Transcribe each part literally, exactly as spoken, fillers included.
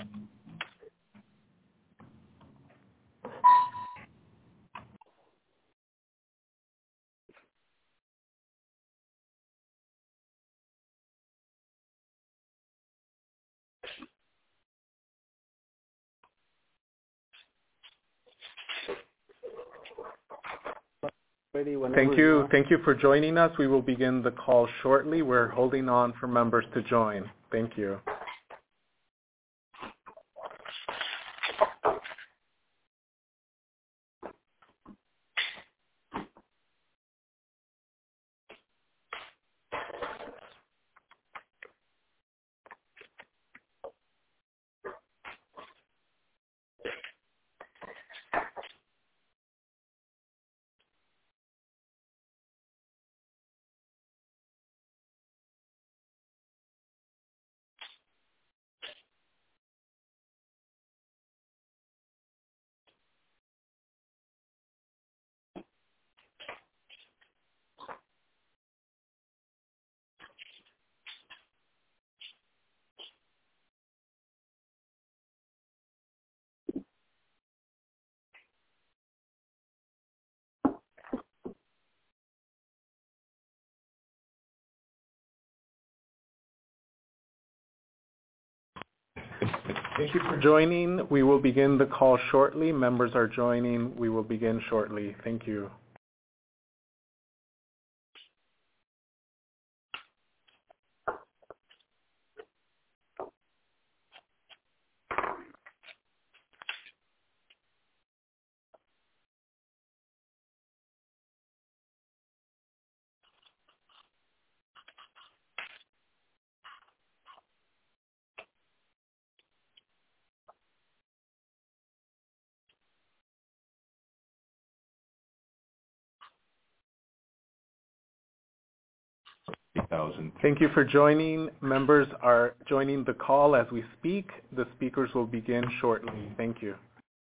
Thank you. Thank you for joining us. We will begin the call shortly. We're holding on for members to join. Thank you. Thank you for joining. We will begin the call shortly. Members are joining. We will begin shortly. Thank you. Thank you for joining. Members are joining the call as we speak. The speakers will begin shortly. Thank you.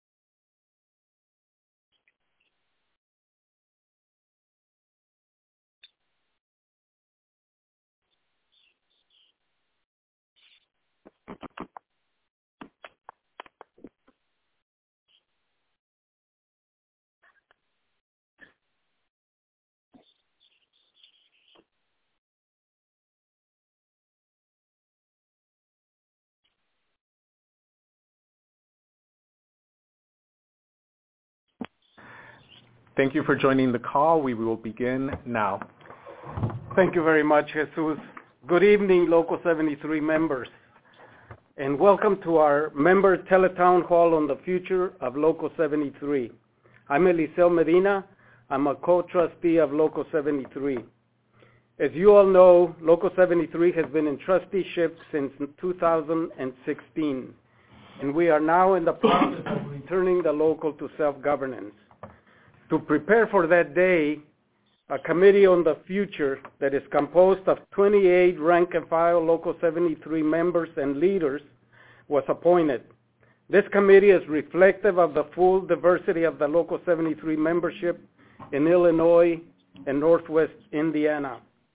Thank you for joining the call. We will begin now. Thank you very much, Jesus. Good evening, Local seventy-three members, and welcome to our member teletown hall on the future of Local seventy-three. I'm Eliseo Medina. I'm a co-trustee of Local seventy-three. As you all know, Local seventy-three has been in trusteeship since two thousand sixteen, and we are now in the process of returning the local to self-governance. To prepare for that day, a committee on the future that is composed of twenty-eight rank-and-file Local seventy-three members and leaders was appointed. This committee is reflective of the full diversity of the Local seventy-three membership in Illinois and Northwest Indiana.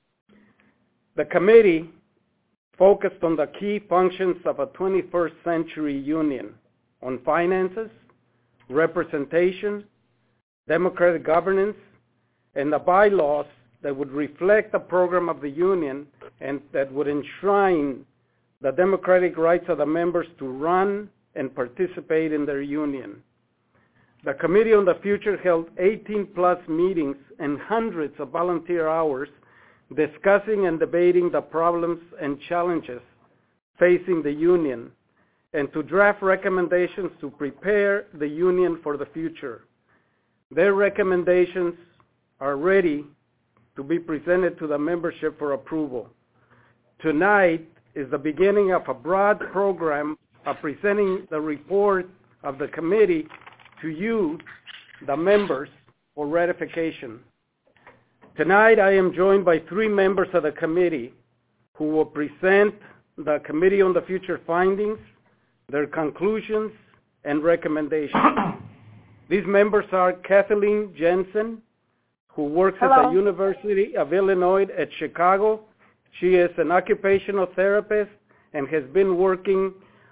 The committee focused on the key functions of a twenty-first century union on finances, representation, democratic governance, and the bylaws that would reflect the program of the union and that would enshrine the democratic rights of the members to run and participate in their union. The Committee on the Future held eighteen plus meetings and hundreds of volunteer hours discussing and debating the problems and challenges facing the union and to draft recommendations to prepare the union for the future. Their recommendations are ready to be presented to the membership for approval. Tonight is the beginning of a broad program of presenting the report of the committee to you, the members, for ratification. Tonight I am joined by three members of the committee who will present the Committee on the Future findings, their conclusions, and recommendations. These members are Kathleen Jensen, who works Hello. At the University of Illinois at Chicago. She is an occupational therapist and has been working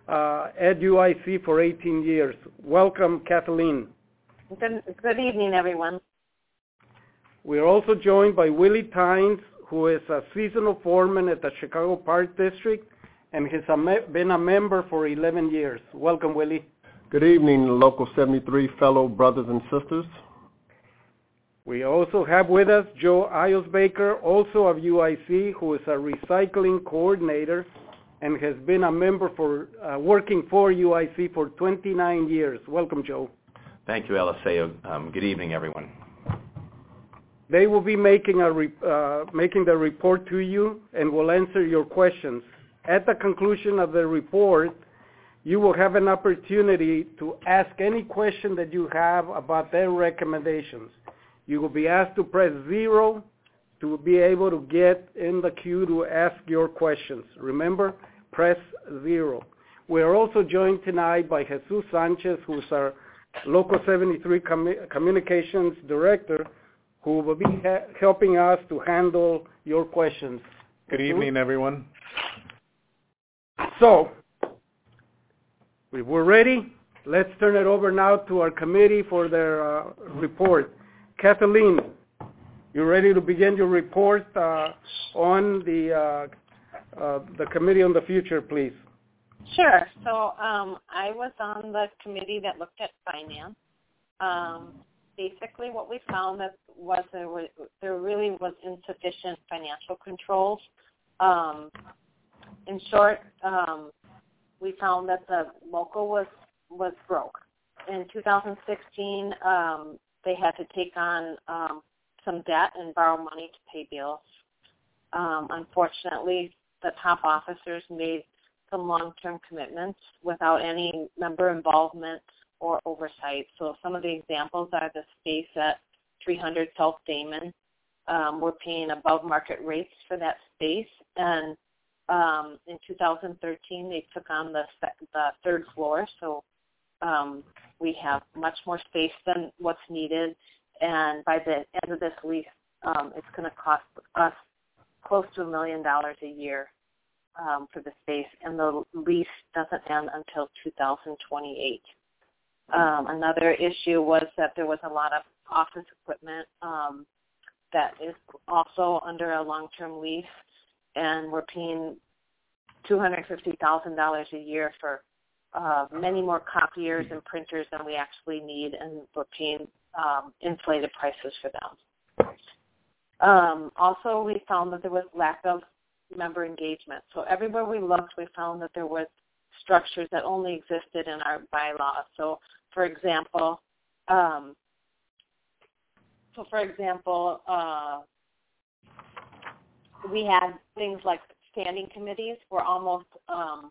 uh, at U I C for eighteen years. Welcome, Kathleen. Good, good evening, everyone. We are also joined by Willie Tynes, who is a seasonal foreman at the Chicago Park District and has been a member for eleven years. Welcome, Willie. Good evening, Local seventy-three fellow brothers and sisters. We also have with us Joe Iosbaker, also of U I C, who is a recycling coordinator and has been a member for uh, working for U I C for twenty-nine years. Welcome, Joe. Thank you, Eliseo. Um, good evening, everyone. They will be making a re- uh, making the report to you and will answer your questions. At the conclusion of the report, you will have an opportunity to ask any question that you have about their recommendations. You will be asked to press zero to be able to get in the queue to ask your questions. Remember, press zero. We are also joined tonight by Jesus Sanchez, who's our Local seventy-three commu- Communications Director, who will be ha- helping us to handle your questions. Good evening, everyone. So, if we're ready, let's turn it over now to our committee for their uh, report. Kathleen, you ready to begin your report uh, on the uh, uh, the Committee on the Future, please? Sure. So um, I was on the committee that looked at finance. Um, basically, what we found that was there, was there really was insufficient financial controls. Um, in short, um, we found that the local was was broke. In two thousand sixteen, um, they had to take on um, some debt and borrow money to pay bills. Um, unfortunately, the top officers made some long-term commitments without any member involvement or oversight. So some of the examples are the space at three hundred South Damon. Um, we're paying above market rates for that space, and um, in two thousand thirteen they took on the the third floor. So um, we have much more space than what's needed, and by the end of this lease, um, it's going to cost us close to a million dollars a year um, for the space, and the lease doesn't end until two thousand twenty-eight. Um, another issue was that there was a lot of office equipment um, that is also under a long-term lease, and we're paying two hundred fifty thousand dollars a year for uh, many more copiers and printers than we actually need, and we're paying um, inflated prices for them. Um, also, we found that there was lack of member engagement. So everywhere we looked, we found that there was structures that only existed in our bylaws. So, for example, um, so for example, uh, we had things like standing committees were almost um,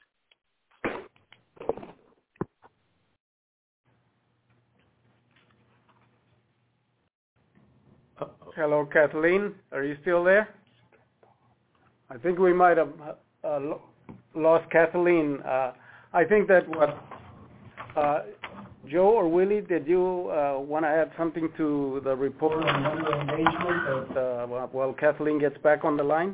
Hello, Kathleen. Are you still there? I think we might have uh, lost Kathleen. Uh, I think that what uh, Joe or Willie, did you uh, want to add something to the report on member engagement that, uh, while Kathleen gets back on the line?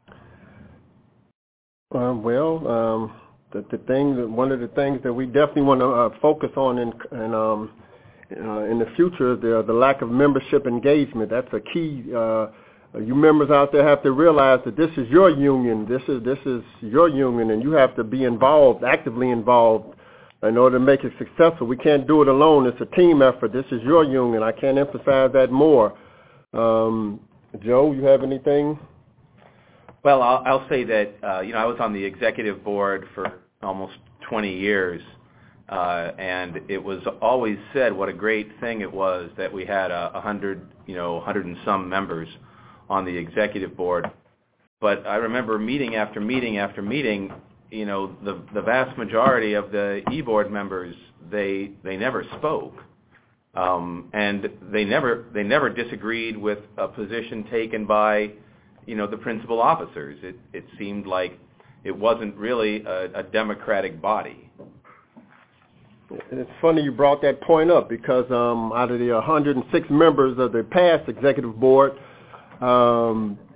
Uh, well, um, the, the thing, that, one of the things that we definitely want to uh, focus on in, in, um, uh, in the future is the, the lack of membership engagement. That's a key. Uh, you members out there have to realize that this is your union. This is this is your union, and you have to be involved, actively involved, in order to make it successful. We can't do it alone. It's a team effort. This is your union. I can't emphasize that more. Um, Joe, you have anything? Well, I'll, I'll say that, uh, you know, I was on the executive board for almost twenty years, uh, and it was always said what a great thing it was that we had a, a hundred, you know, hundred and some members on the executive board. But I remember meeting after meeting after meeting, you know, the the vast majority of the e-board members, they they never spoke, um, and they never they never disagreed with a position taken by, you know, the principal officers. It it seemed like it wasn't really a, a democratic body. It's funny you brought that point up because um, out of the one hundred six members of the past executive board, um,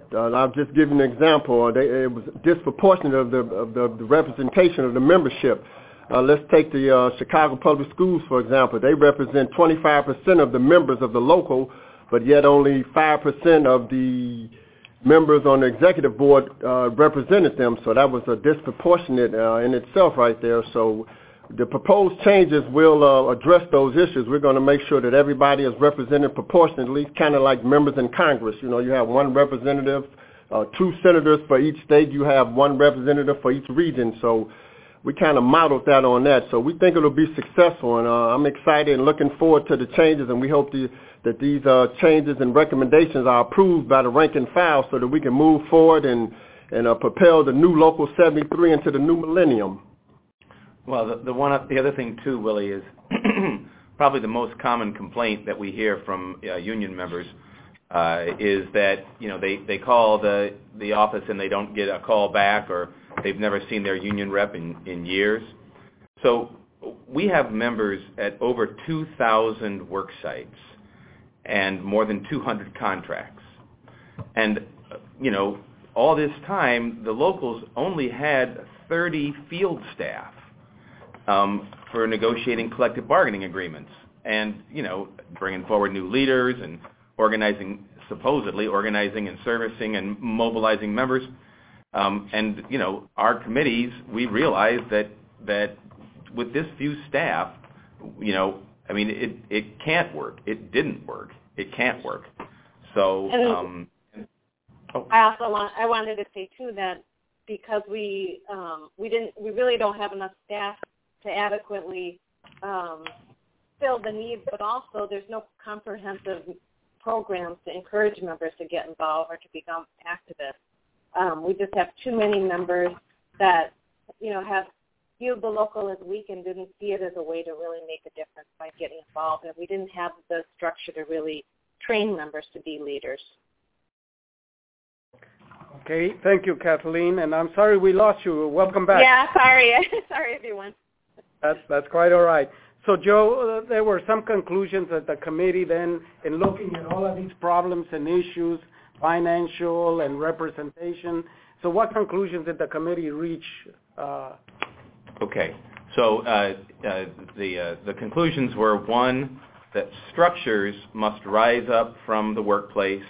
Uh, I'll just give you an example. They, it was disproportionate of the, of the, the representation of the membership. Uh, let's take the uh, Chicago Public Schools, for example. They represent twenty-five percent of the members of the local, but yet only five percent of the members on the executive board uh, represented them. So that was a disproportionate uh, in itself right there. So the proposed changes will uh, address those issues. We're going to make sure that everybody is represented proportionately, kind of like members in Congress. You know, you have one representative, uh, two senators for each state. You have one representative for each region. So we kind of modeled that on that. So we think it'll be successful, and uh, I'm excited and looking forward to the changes, and we hope the, that these uh, changes and recommendations are approved by the rank and file so that we can move forward and, and uh, propel the new Local seventy-three into the new millennium. Well, the, the one, the other thing too, Willie, is probably the most common complaint that we hear from uh, union members uh, is that you know they, they call the the office and they don't get a call back, or they've never seen their union rep in, in years. So we have members at over two thousand work sites and more than two hundred contracts, and you know all this time the locals only had thirty field staff. Um, for negotiating collective bargaining agreements and, you know, bringing forward new leaders and organizing, supposedly organizing and servicing and mobilizing members. Um, and, you know, our committees, we realized that, that with this few staff, you know, I mean, it, it can't work. It didn't work. It can't work. So, um, oh. I also want, I wanted to say, too, that because we, um, we didn't, we really don't have enough staff to adequately um, fill the needs, but also there's no comprehensive programs to encourage members to get involved or to become activists. Um, we just have too many members that, you know, have viewed the local as weak and didn't see it as a way to really make a difference by getting involved, and we didn't have the structure to really train members to be leaders. Okay, thank you, Kathleen, and I'm sorry we lost you. Welcome back. Yeah, sorry. Sorry, everyone. That's that's quite all right. So, Joe, uh, there were some conclusions at the committee then in looking at all of these problems and issues, financial and representation. So what conclusions did the committee reach? Uh, okay. So uh, uh, the, uh, the conclusions were, one, that structures must rise up from the workplace.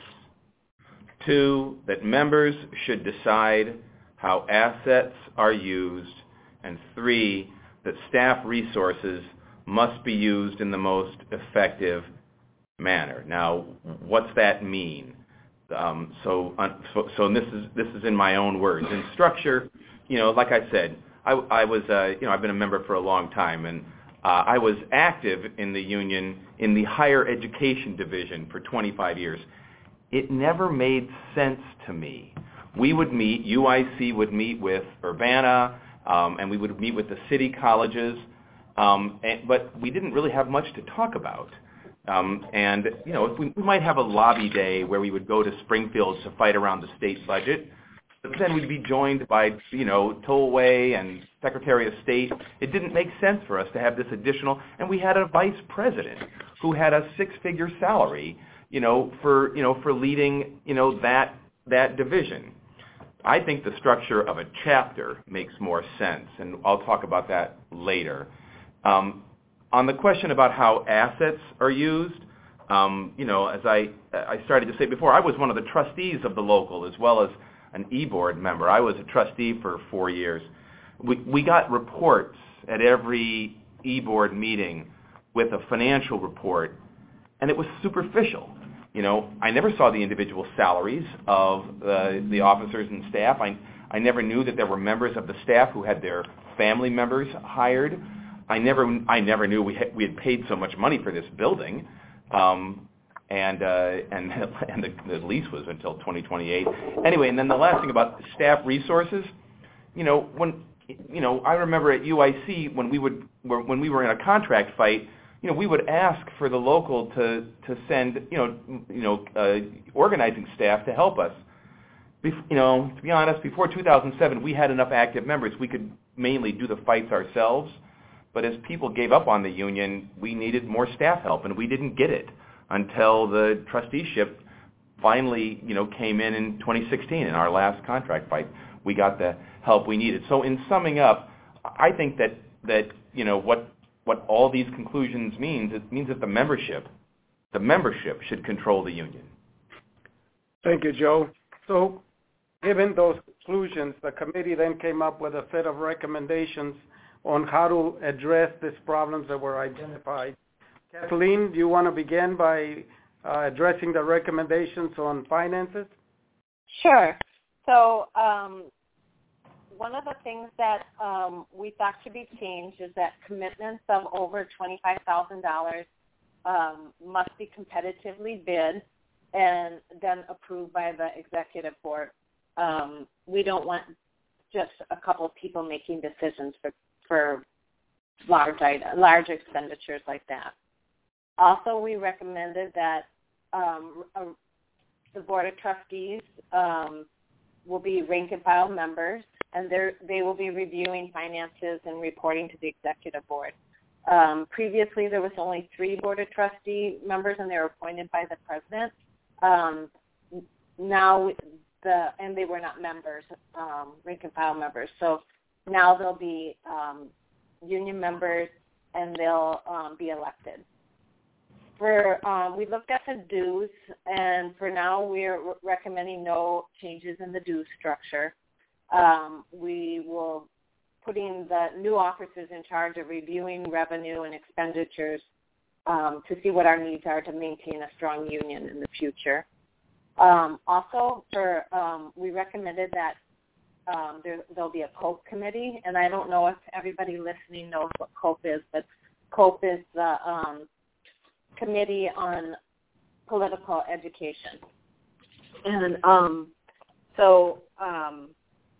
Two, that members should decide how assets are used. And three, that staff resources must be used in the most effective manner. Now, what's that mean? Um, so, uh, so, so this is this is in my own words. In structure, you know, like I said, I, I was, uh, you know, I've been a member for a long time, and uh, I was active in the union in the higher education division for twenty-five years. It never made sense to me. We would meet, U I C would meet with Urbana, um, and we would meet with the city colleges, um, and, but we didn't really have much to talk about. Um, and, you know, if we, we might have a lobby day where we would go to Springfield to fight around the state budget, but then we'd be joined by, you know, Tollway and Secretary of State. It didn't make sense for us to have this additional, and we had a vice president who had a six-figure salary, you know, for, you know, for leading, you know, that, that division. I think the structure of a chapter makes more sense, and I'll talk about that later. Um, on the question about how assets are used, um, you know, as I, I started to say before, I was one of the trustees of the local as well as an e-board member. I was a trustee for four years. We, we got reports at every e-board meeting with a financial report, and it was superficial. You know, I never saw the individual salaries of the, the officers and staff. I, I never knew that there were members of the staff who had their family members hired. I never, I never knew we had, we had paid so much money for this building, um, and uh, and and the, the lease was until twenty twenty-eight. Anyway, and then the last thing about staff resources, you know, when you know, I remember at U I C when we would when we were in a contract fight, you know, we would ask for the local to to send, you know, you know, uh, organizing staff to help us. Bef- you know, to be honest, before two thousand seven, we had enough active members. We could mainly do the fights ourselves. But as people gave up on the union, we needed more staff help, and we didn't get it until the trusteeship finally, you know, came in in twenty sixteen in our last contract fight. We got the help we needed. So in summing up, I think that, that you know, what what all these conclusions means, it means that the membership, the membership should control the union. Thank you, Joe. So given those conclusions, the committee then came up with a set of recommendations on how to address these problems that were identified. Kathleen, do you want to begin by uh, addressing the recommendations on finances? Sure. So um, one of the things that um, we thought should be changed is that commitments of over twenty-five thousand dollars um, must be competitively bid and then approved by the executive board. Um, we don't want just a couple of people making decisions for, for large item, large expenditures like that. Also, we recommended that um, a, the Board of Trustees um, will be rank and file members, and they will be reviewing finances and reporting to the executive board. Um, previously, there was only three Board of Trustee members, and they were appointed by the president. Um, now, the and they were not members, um, rank and file members. So now they'll be um, union members, and they'll um, be elected. For um, we looked at the dues, and for now we're recommending no changes in the dues structure. Um, we will putting the new officers in charge of reviewing revenue and expenditures um, to see what our needs are to maintain a strong union in the future. Um, also, for um, we recommended that um, there, there'll be a COPE committee, and I don't know if everybody listening knows what COPE is, but COPE is the um, Committee on Political Education. And um, so um,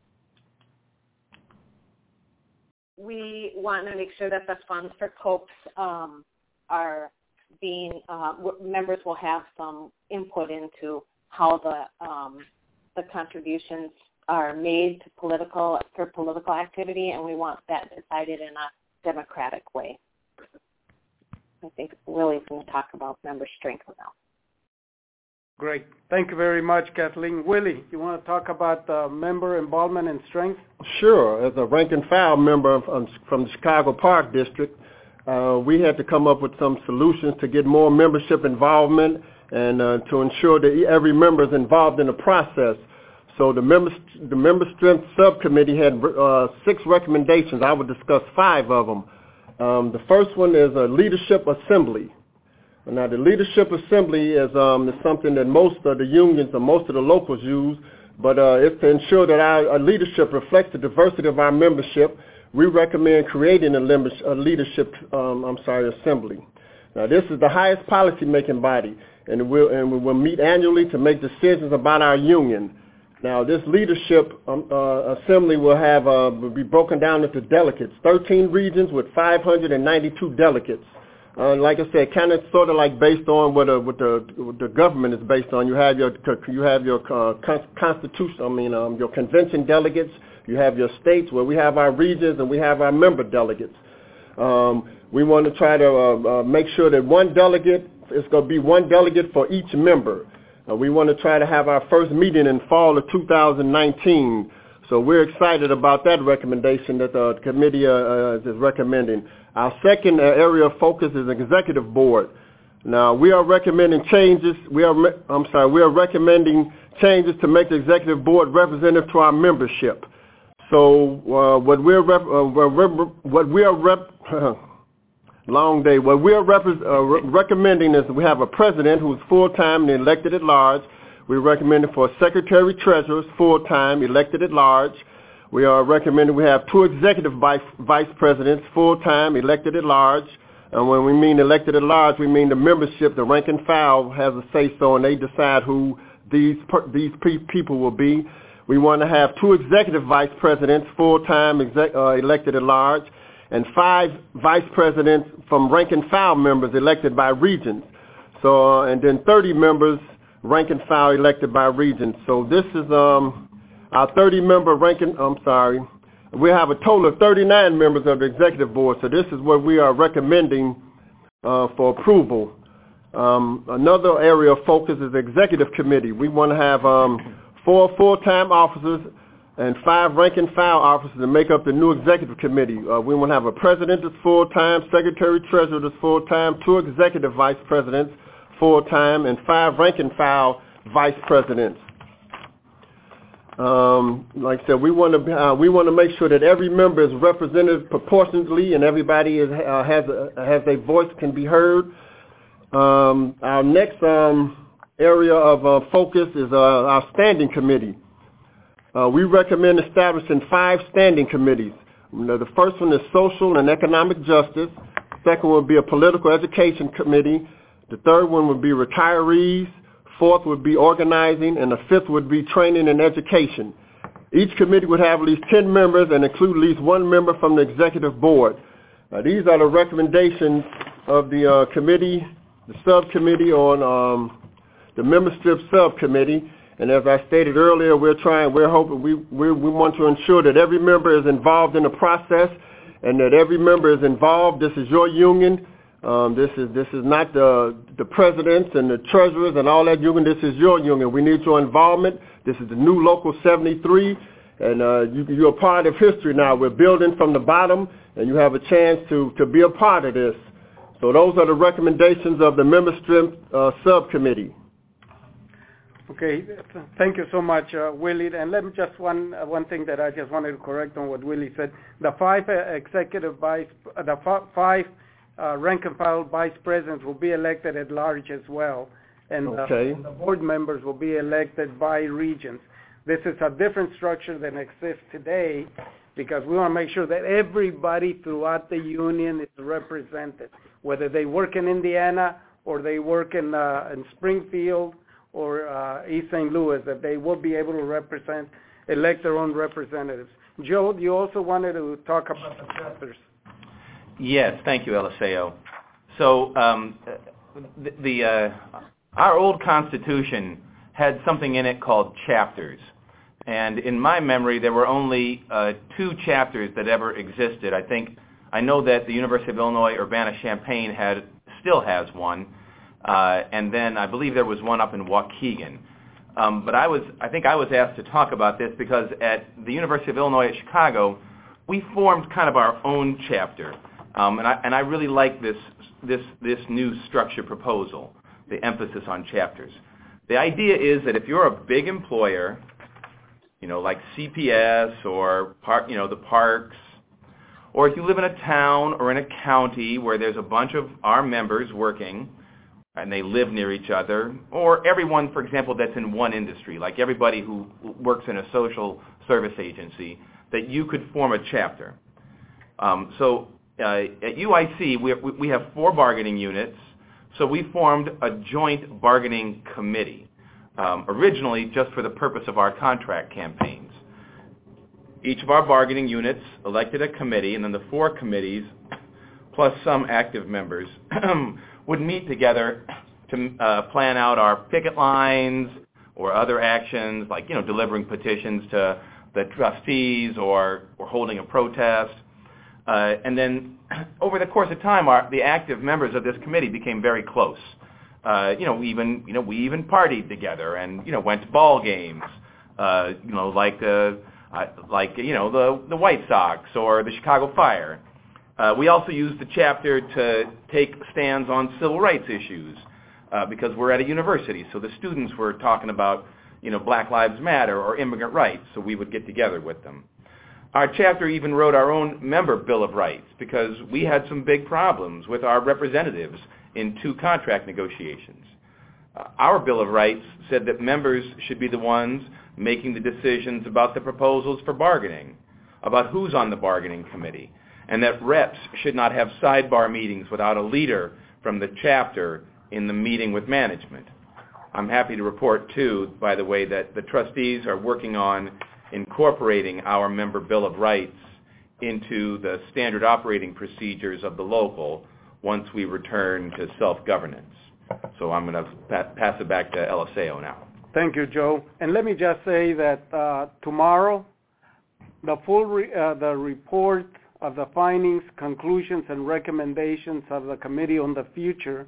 we want to make sure that the funds for COPEs um, are being, uh, members will have some input into how the um, the contributions are made to political, for political activity, and we want that decided in a democratic way. I think Willie's going to talk about member strength now. Great. Thank you very much, Kathleen. Willie, you want to talk about uh, member involvement and strength? Sure. As a rank and file member of, um, from the Chicago Park District, uh, we had to come up with some solutions to get more membership involvement and uh, to ensure that every member is involved in the process. So the member, the member strength subcommittee had uh, six recommendations. I would discuss five of them. Um, the first one is a leadership assembly. Now, the leadership assembly is, um, is something that most of the unions or most of the locals use, but uh, it's to ensure that our, our leadership reflects the diversity of our membership. We recommend creating a, lim- a leadership, um, I'm sorry, assembly. Now, this is the highest policy-making body, and we'll, and we will meet annually to make decisions about our union. Now, this leadership um, uh, assembly will have uh, will be broken down into delegates, thirteen regions with five hundred ninety-two delegates. Uh, like I said, kind of sort of like based on what, uh, what, the, what the government is based on. You have your you have your uh, constitution. I mean, um, your convention delegates. You have your states where we have our regions and we have our member delegates. Um, we want to try to uh, uh, make sure that one delegate is going to be one delegate for each member. Uh, we want to try to have our first meeting in fall of two thousand nineteen. So we're excited about that recommendation that the committee uh, uh, is recommending. Our second uh, area of focus is executive board. Now, we are recommending changes. We are, I'm sorry, we are recommending changes to make the executive board representative to our membership. So uh, what we're rep, uh, what we are rep, long day. What we are rep, uh, re- recommending is we have a president who is full-time and elected at large. We're recommending for a secretary treasurer, full-time, elected at large. We are recommending we have two executive vice, vice presidents, full-time, elected at large. And when we mean elected at large, we mean the membership, the rank and file has a say-so, and they decide who these these people will be. We want to have two executive vice presidents, full-time, exec, uh, elected at large, and five vice presidents from rank and file members elected by regions. So, uh, and then thirty members rank and file elected by regions. So this is um, our thirty-member rank and, I'm sorry, we have a total of thirty-nine members of the executive board. So this is what we are recommending uh, for approval. Um, another area of focus is the executive committee. We want to have um, four full-time officers and five rank-and-file officers to make up the new executive committee. Uh, we want to have a president that's full-time, secretary-treasurer that's full-time, two executive vice presidents full-time, and five rank-and-file vice presidents. Um, like I said, we want to uh, we want to make sure that every member is represented proportionately and everybody is, uh, has a, has a voice can be heard. Um, our next um, area of uh, focus is uh, our standing committee. Uh, we recommend establishing five standing committees. You know, the first one is social and economic justice. The second one would be a political education committee. The third one would be retirees. Fourth would be organizing, and the fifth would be training and education. Each committee would have at least ten members and include at least one member from the executive board. Now, these are the recommendations of the uh, committee, the subcommittee on um, the membership subcommittee. And as I stated earlier, we're trying, we're hoping, we, we, we want to ensure that every member is involved in the process and that every member is involved. This is your union. Um, this is this is not the the presidents and the treasurers and all that union. This is your union. We need your involvement. This is the new Local seventy-three, and uh, you, you're a part of history now. We're building from the bottom, and you have a chance to, to be a part of this. So those are the recommendations of the membership uh, subcommittee. Okay, thank you so much, uh, Willie. And let me just one uh, one thing that I just wanted to correct on what Willie said. The five uh, executive vice, uh, the f- five Uh, rank and file vice presidents will be elected at large as well, and okay. uh, the board members will be elected by regions. This is a different structure than exists today because we want to make sure that everybody throughout the union is represented, whether they work in Indiana or they work in, uh, in Springfield or uh, East Saint Louis, that they will be able to represent, elect their own representatives. Joe, you also wanted to talk about the chapters. Yes, thank you, Eliseo. So um, the, the uh, our old Constitution had something in it called chapters, and in my memory, there were only uh, two chapters that ever existed. I think I know that the University of Illinois Urbana-Champaign had still has one, uh, and then I believe there was one up in Waukegan. Um, but I was I think I was asked to talk about this because at the University of Illinois at Chicago, we formed kind of our own chapter. Um, and I and I really like this this this new structure proposal, the emphasis on chapters. The idea is that if you're a big employer, you know, like C P S or park, you know, the parks, or if you live in a town or in a county where there's a bunch of our members working, and they live near each other, or everyone, for example, that's in one industry, like everybody who works in a social service agency, that you could form a chapter. Um, so. Uh, at U I C, we, we have four bargaining units, so we formed a joint bargaining committee, um, originally just for the purpose of our contract campaigns. Each of our bargaining units elected a committee, and then the four committees, plus some active members, would meet together to uh, plan out our picket lines or other actions, like, you know, delivering petitions to the trustees or, or holding a protest. Uh, and then over the course of time, our, the active members of this committee became very close. Uh, you know, we even you know we even partied together and you know went to ball games. Uh, you know, like uh, uh, like you know the the White Sox or the Chicago Fire. Uh, we also used the chapter to take stands on civil rights issues uh, because we're at a university, so the students were talking about you know Black Lives Matter or immigrant rights, so we would get together with them. Our chapter even wrote our own member Bill of Rights because we had some big problems with our representatives in two contract negotiations. Uh, our Bill of Rights said that members should be the ones making the decisions about the proposals for bargaining, about who's on the bargaining committee, and that reps should not have sidebar meetings without a leader from the chapter in the meeting with management. I'm happy to report, too, by the way, that the trustees are working on incorporating our member Bill of Rights into the standard operating procedures of the local once we return to self-governance. So I'm going to pa- pass it back to Eliseo now. Thank you, Joe. And let me just say that uh, tomorrow, the full re- uh, the report of the findings, conclusions, and recommendations of the Committee on the Future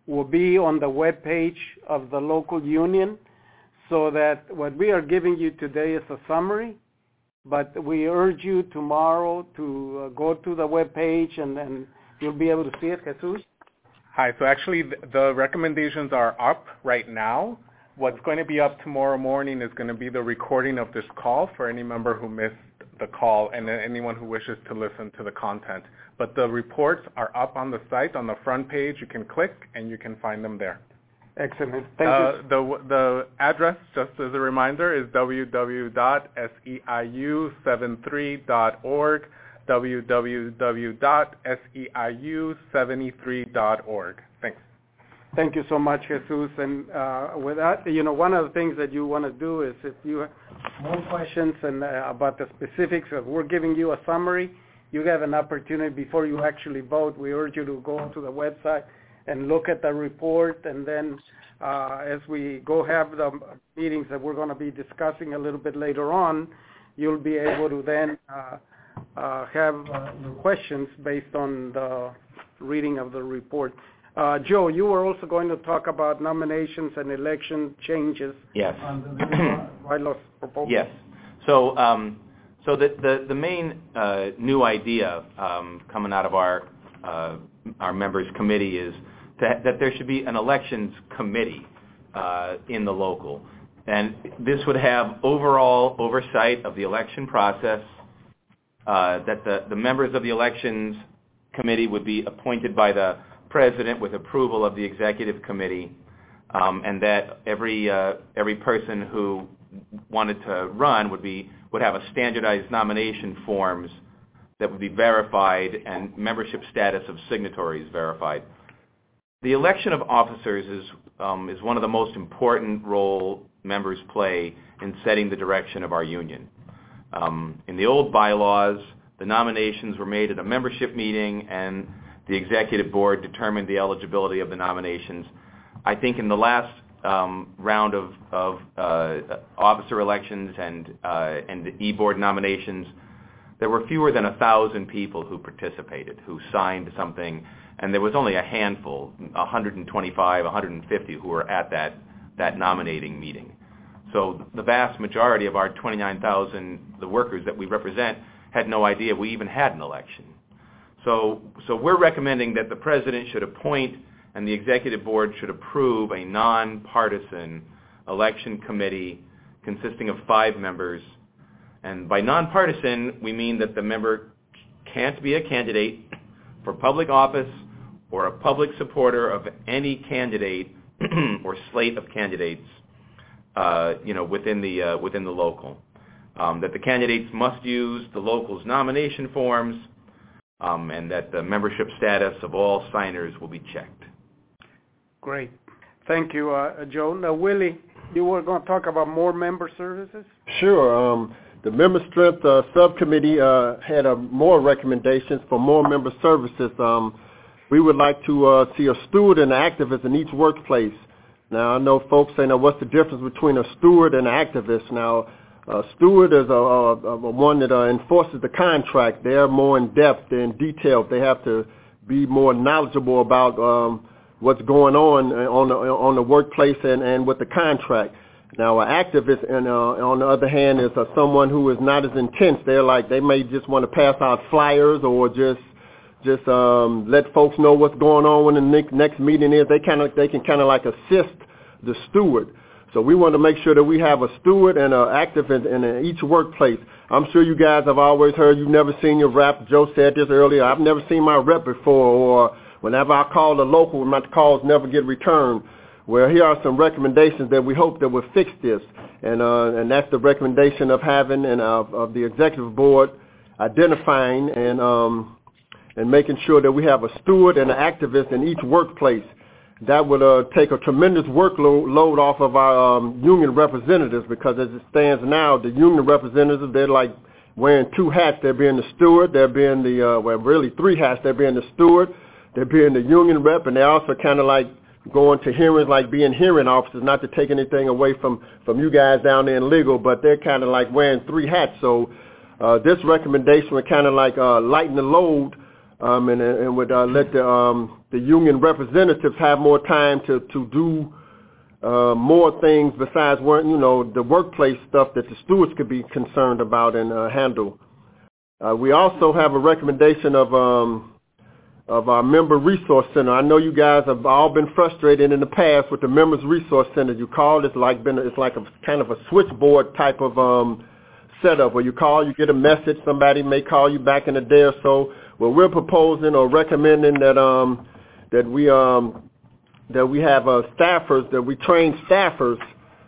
will be on the web page of the local union, so that what we are giving you today is a summary, but we urge you tomorrow to uh, go to the web page and then you'll be able to see it. Jesus? Hi, so actually the recommendations are up right now. What's going to be up tomorrow morning is going to be the recording of this call for any member who missed the call and anyone who wishes to listen to the content. But the reports are up on the site, on the front page. You can click and you can find them there. Excellent. Thank uh, you. The, the address, just as a reminder, is w w w dot s e i u seventy-three dot org, w w w dot s e i u seventy-three dot org. Thanks. Thank you so much, Jesus. And uh, with that, you know, one of the things that you want to do is if you have more questions and uh, about the specifics, if we're giving you a summary, you have an opportunity before you actually vote. We urge you to go to the website and look at the report, and then uh, as we go have the meetings that we're going to be discussing a little bit later on, you'll be able to then uh, uh, have uh, your questions based on the reading of the report. Uh, Joe, you were also going to talk about nominations and election changes. Yes. On the bylaws proposal. Yes. So, um, so the the, the main uh, new idea um, coming out of our uh, our members committee is that, that there should be an elections committee uh, in the local, and this would have overall oversight of the election process. Uh, that the the members of the elections committee would be appointed by the president with approval of the executive committee, um, and that every uh, every person who wanted to run would be would have a standardized nomination forms that would be verified and membership status of signatories verified. The election of officers is um, is one of the most important role members play in setting the direction of our union. Um, in the old bylaws, the nominations were made at a membership meeting, and the executive board determined the eligibility of the nominations. I think in the last um, round of, of uh, officer elections and uh, and e-board nominations, there were fewer than a thousand people who participated, who signed something, and there was only a handful, one hundred twenty-five, one hundred fifty, who were at that that nominating meeting. So the vast majority of our twenty-nine thousand, the workers that we represent, had no idea we even had an election. So, so we're recommending that the president should appoint and the executive board should approve a nonpartisan election committee consisting of five members. And by nonpartisan, we mean that the member can't be a candidate for public office or a public supporter of any candidate or slate of candidates, uh, you know, within the uh, within the local. Um, that the candidates must use the local's nomination forms, um, and that the membership status of all signers will be checked. Great. Thank you, uh, Joe. Now, Willie, you were going to talk about more member services? Sure. Um, the Member Strength uh, Subcommittee uh, had uh, more recommendations for more member services. Um, we would like to uh, see a steward and an activist in each workplace. Now, I know folks say, now, what's the difference between a steward and an activist? Now, a steward is a, a, a one that uh, enforces the contract. They are more in-depth and detailed. They have to be more knowledgeable about um, what's going on on the, on the workplace and, and with the contract. Now, an activist, and, uh, on the other hand, is uh, someone who is not as intense. They're like, they may just want to pass out flyers or just just um, let folks know what's going on when the next, next meeting is. They kind of they can kind of like assist the steward. So we want to make sure that we have a steward and an activist in, in each workplace. I'm sure you guys have always heard you've never seen your rep. Joe said this earlier. I've never seen my rep before, or whenever I call the local, my calls never get returned. Well, here are some recommendations that we hope that will fix this, and uh, and that's the recommendation of having and uh, of the executive board identifying and um, and making sure that we have a steward and an activist in each workplace. That would uh, take a tremendous workload load off of our um, union representatives, because as it stands now, the union representatives, they're like wearing two hats. They're being the steward, they're being the, uh, well, really three hats. They're being the steward, they're being the union rep, and they're also kind of like going to hearings like being hearing officers, not to take anything away from, from you guys down there in legal, but they're kind of like wearing three hats. So uh, this recommendation would kind of like uh, lighten the load um, and, and would uh, let the, um, the union representatives have more time to, to do uh, more things besides, you know, the workplace stuff that the stewards could be concerned about and uh, handle. Uh, we also have a recommendation of um, of our member resource center. I know you guys have all been frustrated in the past with the members resource center. You call it's like been it's like a kind of a switchboard type of um, setup where you call, you get a message, somebody may call you back in a day or so. Well, we're proposing or recommending that um, that we um, that we have uh, staffers, that we train staffers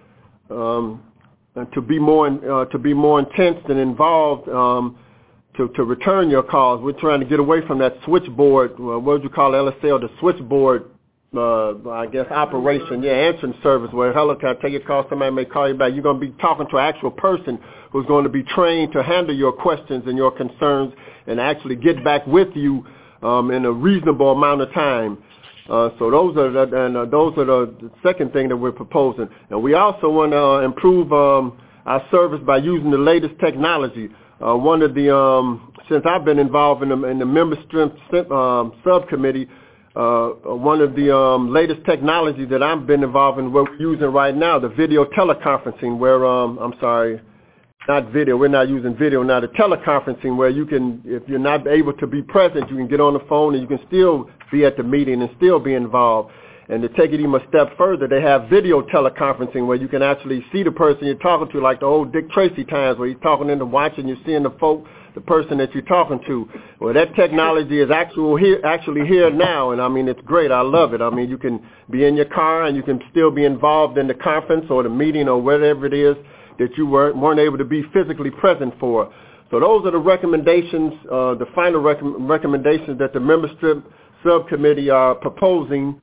um, to be more uh, to be more intense and involved. Um, To, to return your calls. We're trying to get away from that switchboard, uh, what would you call L S L, the switchboard, uh, I guess, operation, yeah, answering service, where, hello, can I take your call? Somebody may call you back. You're going to be talking to an actual person who's going to be trained to handle your questions and your concerns and actually get back with you um, in a reasonable amount of time. Uh, so those are the, and uh, those are the, the second thing that we're proposing. And we also want to uh, improve um, our service by using the latest technology. Uh, one of the, um, since I've been involved in the, in the member strength um, subcommittee, uh, one of the um, latest technology that I've been involved in, what we're using right now, the video teleconferencing, where, um, I'm sorry, not video, we're not using video now, the teleconferencing where you can, if you're not able to be present, you can get on the phone and you can still be at the meeting and still be involved. And to take it even a step further, they have video teleconferencing where you can actually see the person you're talking to, like the old Dick Tracy times where you're talking into watching, you're seeing the folk, the person that you're talking to. Well, that technology is actual here, actually here now, and I mean, it's great. I love it. I mean, you can be in your car and you can still be involved in the conference or the meeting or whatever it is that you weren't, weren't able to be physically present for. So those are the recommendations, uh, the final rec- recommendations that the membership subcommittee are proposing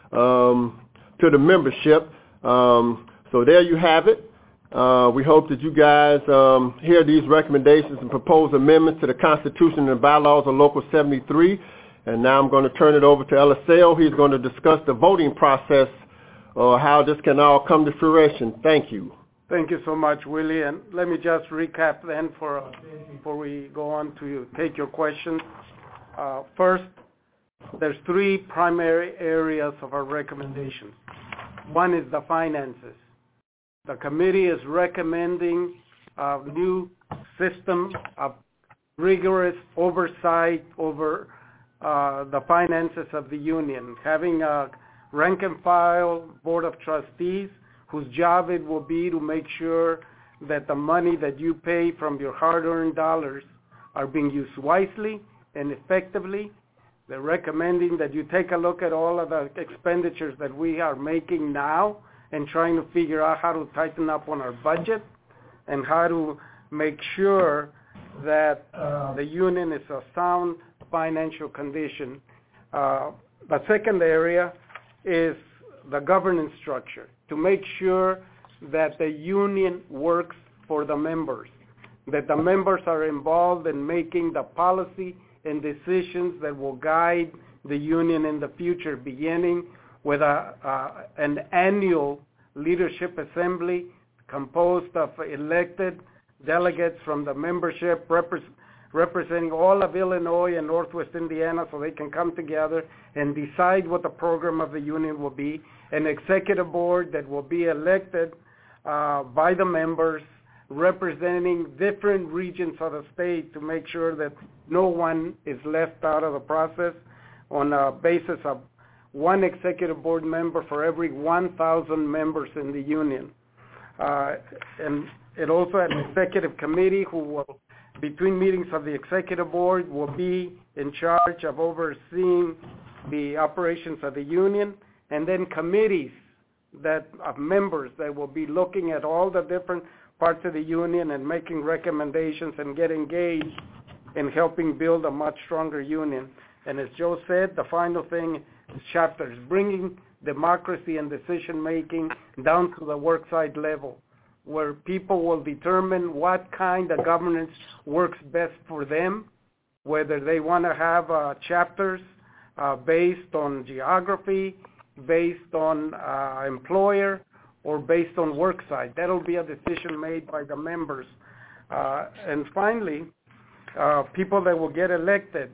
Um, to the membership. Um, so there you have it. Uh, we hope that you guys um, hear these recommendations and propose amendments to the Constitution and bylaws of Local seventy-three. And now I'm going to turn it over to L S L. He's going to discuss the voting process or how this can all come to fruition. Thank you. Thank you so much, Willie. And let me just recap then for uh, before we go on to take your questions. Uh, first, there's three primary areas of our recommendations. One is the finances. The committee is recommending a new system of rigorous oversight over uh, the finances of the union, having a rank and file board of trustees whose job it will be to make sure that the money that you pay from your hard-earned dollars are being used wisely and effectively. They're recommending that you take a look at all of the expenditures that we are making now and trying to figure out how to tighten up on our budget and how to make sure that uh, the union is a sound financial condition. Uh, the second area is the governance structure, to make sure that the union works for the members, that the members are involved in making the policy and decisions that will guide the union in the future, beginning with a, uh, an annual leadership assembly composed of elected delegates from the membership repre- representing all of Illinois and Northwest Indiana so they can come together and decide what the program of the union will be, an executive board that will be elected uh, by the members representing different regions of the state to make sure that no one is left out of the process, on a basis of one executive board member for every one thousand members in the union. Uh, and it also has an executive committee who will, between meetings of the executive board, will be in charge of overseeing the operations of the union, and then committees that of members that will be looking at all the different parts of the union and making recommendations and get engaged in helping build a much stronger union. And as Joe said, the final thing is chapters, bringing democracy and decision-making down to the worksite level, where people will determine what kind of governance works best for them, whether they want to have uh, chapters uh, based on geography, based on uh, employer, or based on worksite. That'll be a decision made by the members. Uh, and finally, uh, people that will get elected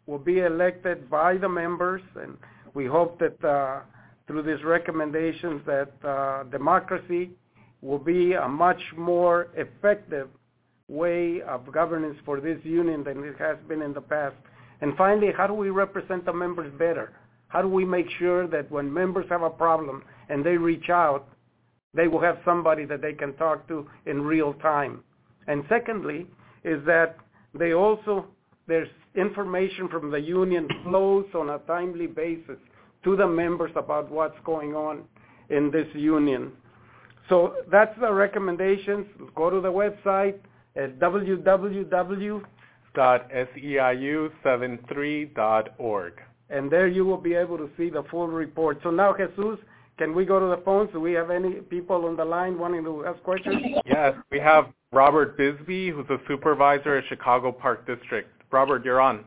will be elected by the members, and we hope that uh, through these recommendations that uh, democracy will be a much more effective way of governance for this union than it has been in the past. And finally, how do we represent the members better? How do we make sure that when members have a problem and they reach out, they will have somebody that they can talk to in real time? And secondly, is that they also, there's information from the union flows on a timely basis to the members about what's going on in this union. So that's the recommendations. Go to the website at w w w dot s e i u seventy-three dot org. And there you will be able to see the full report. So now, Jesus, can we go to the phones? Do we have any people on the line wanting to ask questions? Yes, we have Robert Bisbee, who's a supervisor at Chicago Park District. Robert, you're on.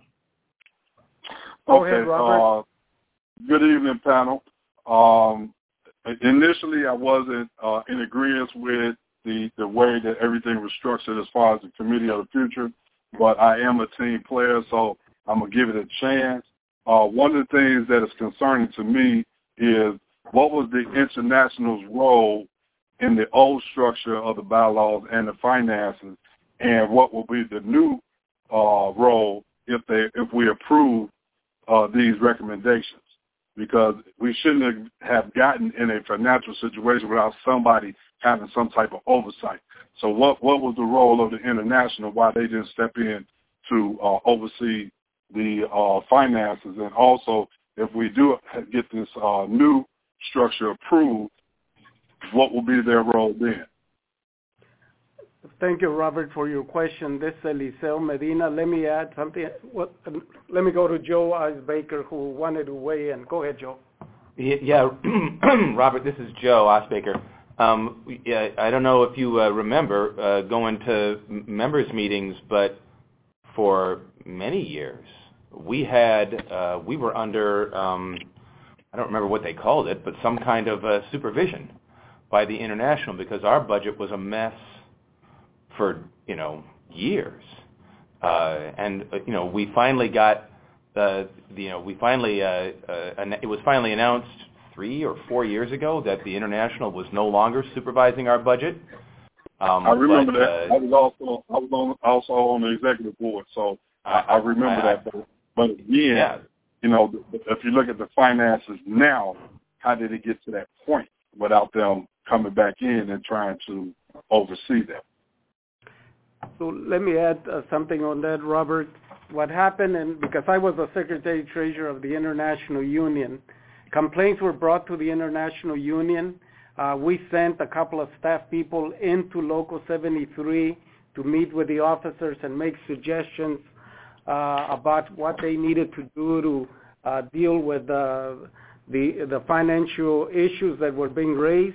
Go okay, ahead, Robert. Uh, good evening, panel. Um, initially, I wasn't uh, in agreement with the, the way that everything was structured as far as the Committee of the Future, but I am a team player, so I'm going to give it a chance. Uh, one of the things that is concerning to me is what was the International's role in the old structure of the bylaws and the finances, and what will be the new uh, role if they if we approve uh, these recommendations? Because we shouldn't have gotten in a financial situation without somebody having some type of oversight. So what, what was the role of the International, why they didn't step in to uh, oversee the uh, finances? And also, if we do get this uh, new structure approved, what will be their role then? Thank you, Robert, for your question. This is Eliseo Medina. Let me add something. What, let me go to Joe Osbaker, who wanted to weigh in. Go ahead, Joe. Yeah, Robert, this is Joe Osbaker. Um, yeah, I don't know if you uh, remember uh, going to members' meetings, but for many years we had uh, we were under um, I don't remember what they called it, but some kind of uh, supervision by the International, because our budget was a mess for, you know, years. Uh, and, uh, you know, we finally got, uh, you know, we finally, uh, uh, it was finally announced three or four years ago that the International was no longer supervising our budget. Um, I remember but, that. Uh, I was also I was on, also on the executive board, so I, I remember I, that. But, but again, yeah. you know, if you look at the finances now, how did it get to that point without them coming back in and trying to oversee that? So let me add uh, something on that, Robert. What happened, and because I was the Secretary-Treasurer of the International Union, complaints were brought to the International Union. Uh, we sent a couple of staff people into Local seventy-three to meet with the officers and make suggestions uh, about what they needed to do to uh, deal with uh, the the financial issues that were being raised.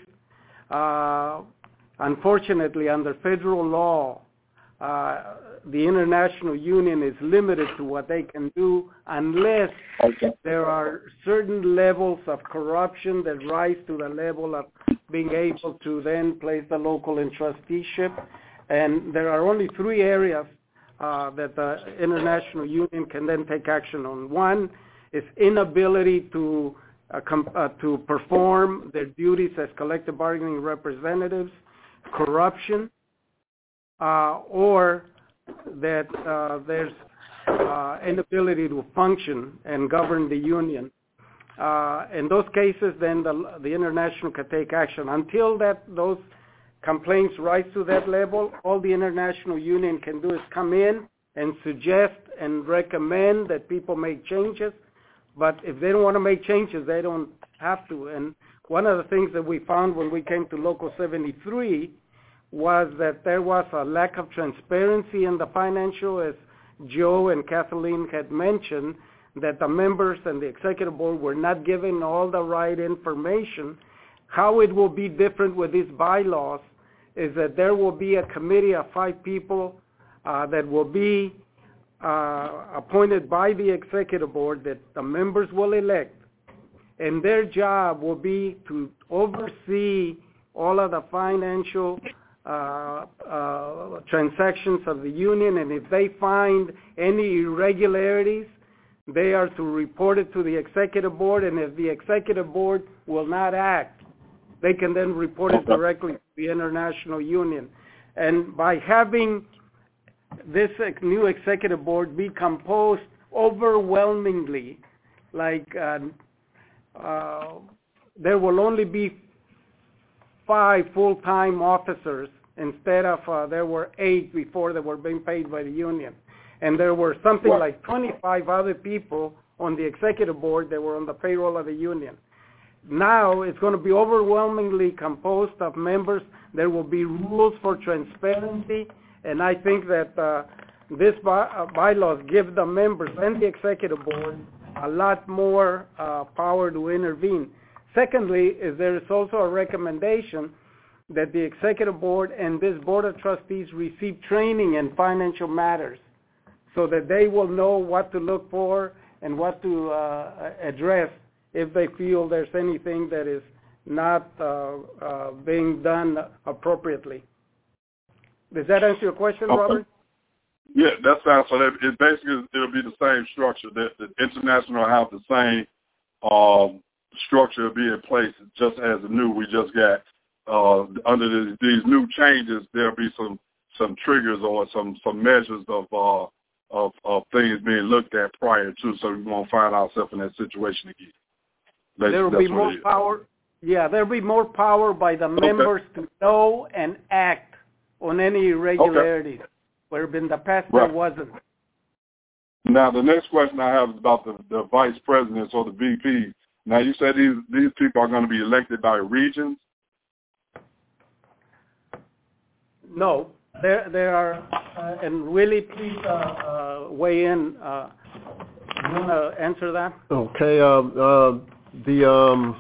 Uh, unfortunately, under federal law, uh, the International Union is limited to what they can do unless okay. there are certain levels of corruption that rise to the level of being able to then place the local in trusteeship. And there are only three areas uh, that the International Union can then take action on. One is inability to uh, com- uh, to perform their duties as collective bargaining representatives, corruption, uh, or that uh, there's uh, inability to function and govern the union. Uh, in those cases, then the, the International can take action. Until that those complaints rise to that level, all the International Union can do is come in and suggest and recommend that people make changes. But if they don't want to make changes, they don't have to. And one of the things that we found when we came to Local seventy-three was that there was a lack of transparency in the financial, as Joe and Kathleen had mentioned, that the members and the executive board were not given all the right information. How it will be different with these bylaws is that there will be a committee of five people uh, that will be uh, appointed by the executive board that the members will elect, and their job will be to oversee all of the financial Uh, uh, transactions of the union, and if they find any irregularities, they are to report it to the executive board, and if the executive board will not act, they can then report it directly to the International Union. And by having this new executive board be composed overwhelmingly, like uh, uh, there will only be five full-time officers instead of uh, there were eight before that were being paid by the union. And there were something like twenty-five other people on the executive board that were on the payroll of the union. Now it's going to be overwhelmingly composed of members. There will be rules for transparency, and I think that uh, this by, uh, bylaws give the members and the executive board a lot more uh, power to intervene. Secondly, is there is also a recommendation that the executive board and this board of trustees receive training in financial matters so that they will know what to look for and what to uh, address if they feel there's anything that is not uh, uh, being done appropriately. Does that answer your question, okay. Robert? Yeah, that sounds so. That it basically it'll be the same structure. That the international will have the same um, structure be in place, just as the new. We just got uh, under the, these new changes. There'll be some some triggers or some some measures of uh, of of things being looked at prior to, so we won't find ourselves in that situation again. That's, there will be more power. Yeah, there will be more power by the okay. members to know and act on any irregularities, okay. where in the past right. there wasn't. Now, the next question I have is about the, the vice presidents or the V P. Now, you said these these people are going to be elected by regions? No, there there are, uh, and Willie, please uh, uh, weigh in. Uh, you want to answer that? Okay. Um, uh, the um,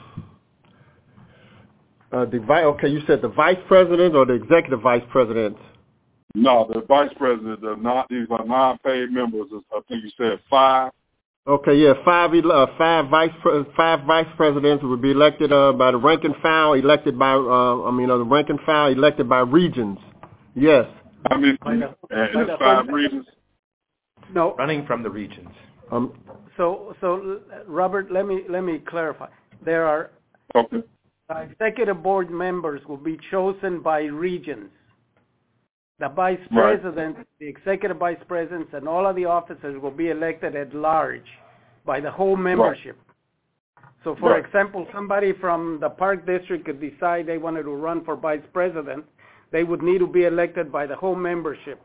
uh, the vi- Okay, you said the vice president or the executive vice president? No, the vice president. The not these are non-paid members. I think you said five. Okay, yeah, five uh, five vice pre- five vice presidents would be elected uh, by the rank and file, elected by uh, I mean, uh, the rank and file elected by regions. Yes. I mean, and it's five regions. No, running from the regions. Um. So, so Robert, let me let me clarify. There are okay. executive board members will be chosen by regions. The vice right. president, the executive vice presidents, and all of the officers will be elected at large by the whole membership. Right. So, for right. example, somebody from the Park District could decide they wanted to run for vice president. They would need to be elected by the whole membership.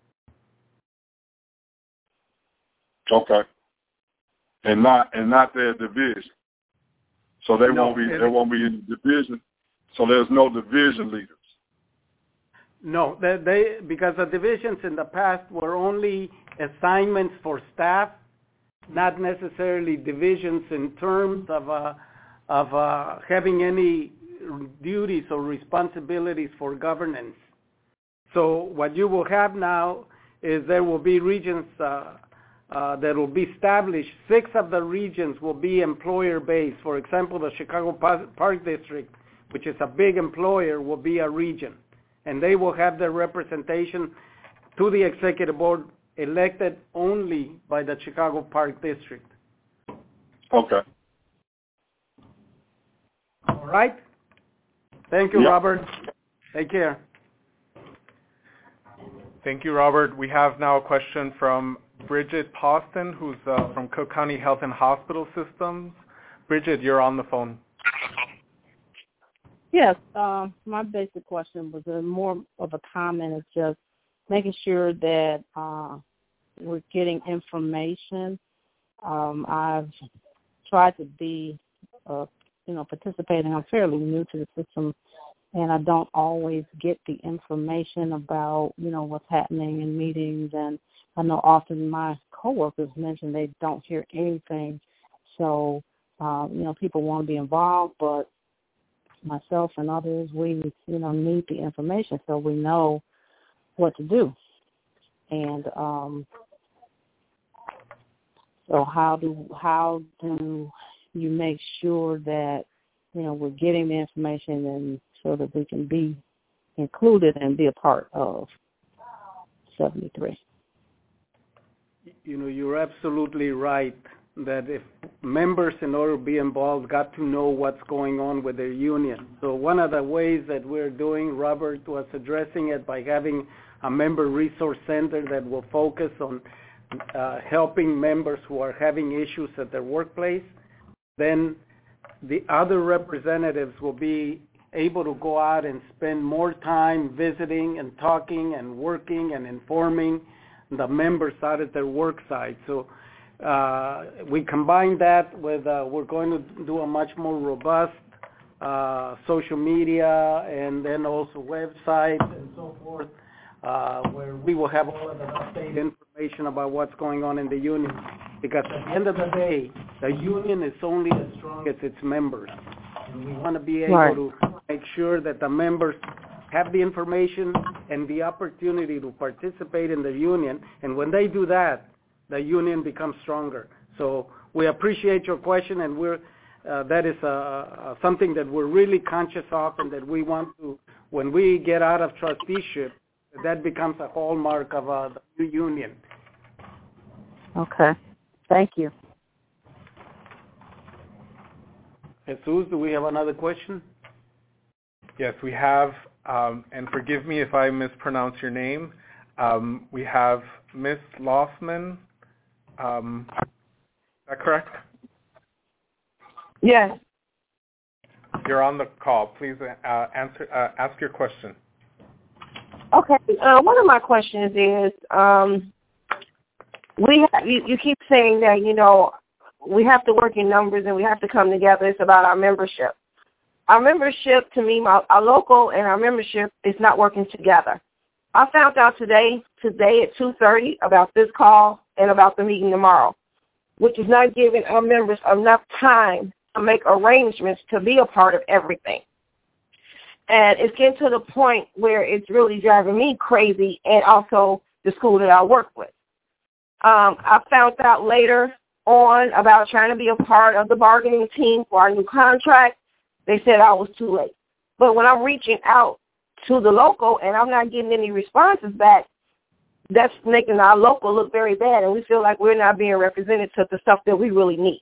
Okay. And not and not their division. So they no, won't be there won't be any division. So there's no division leaders. No, they, they because the divisions in the past were only assignments for staff, not necessarily divisions in terms of uh, of uh, having any duties or responsibilities for governance. So what you will have now is there will be regions uh, uh, that will be established. Six of the regions will be employer-based. For example, the Chicago Park District, which is a big employer, will be a region. And they will have their representation to the executive board elected only by the Chicago Park District. Okay. All right? Thank you, yep. Robert. Take care. Thank you, Robert. We have now a question from Bridget Poston, who's uh, from Cook County Health and Hospital Systems. Bridget, you're on the phone. Yes, uh, my basic question was a more of a comment. It's just making sure that uh, we're getting information. Um, I've tried to be, uh, you know, participating. I'm fairly new to the system, and I don't always get the information about, you know, what's happening in meetings. And I know often my coworkers mention they don't hear anything. So, uh, you know, people want to be involved, but myself and others, we, you know, need the information so we know what to do. And um, so how do how do you make sure that, you know, we're getting the information and so that we can be included and be a part of seventy-three? You know, you're absolutely right. that if members, in order to be involved, got to know what's going on with their union. So one of the ways that we're doing, Robert was addressing it by having a member resource center that will focus on uh, helping members who are having issues at their workplace. Then the other representatives will be able to go out and spend more time visiting and talking and working and informing the members out at their work site. So uh, we combine that with, uh, we're going to do a much more robust uh, social media and then also website and so forth, uh, where we will have all of the updated information about what's going on in the union. Because at the end of the day, the union is only as strong as its members. And we want to be able right. to make sure that the members have the information and the opportunity to participate in the union. And when they do that, the union becomes stronger. So we appreciate your question, and we're uh, that is uh, uh, something that we're really conscious of, and that we want to, when we get out of trusteeship, that becomes a hallmark of uh, the new union. Okay. Thank you. Jesus, do we have another question? Yes, we have, um, and forgive me if I mispronounce your name. Um, we have Miss Lossman. Um, is that correct? Yes. You're on the call. Please uh, answer. Uh, ask your question. Okay. Uh, one of my questions is, um, we have, you, you keep saying that, you know, we have to work in numbers and we have to come together. It's about our membership. Our membership, to me, my, our local and our membership is not working together. I found out today, today at two thirty about this call and about the meeting tomorrow, which is not giving our members enough time to make arrangements to be a part of everything. And it's getting to the point where it's really driving me crazy, and also the school that I work with. Um, I found out later on about trying to be a part of the bargaining team for our new contract. They said I was too late. But when I'm reaching out to the local and I'm not getting any responses back, that's making our local look very bad, and we feel like we're not being represented to the stuff that we really need.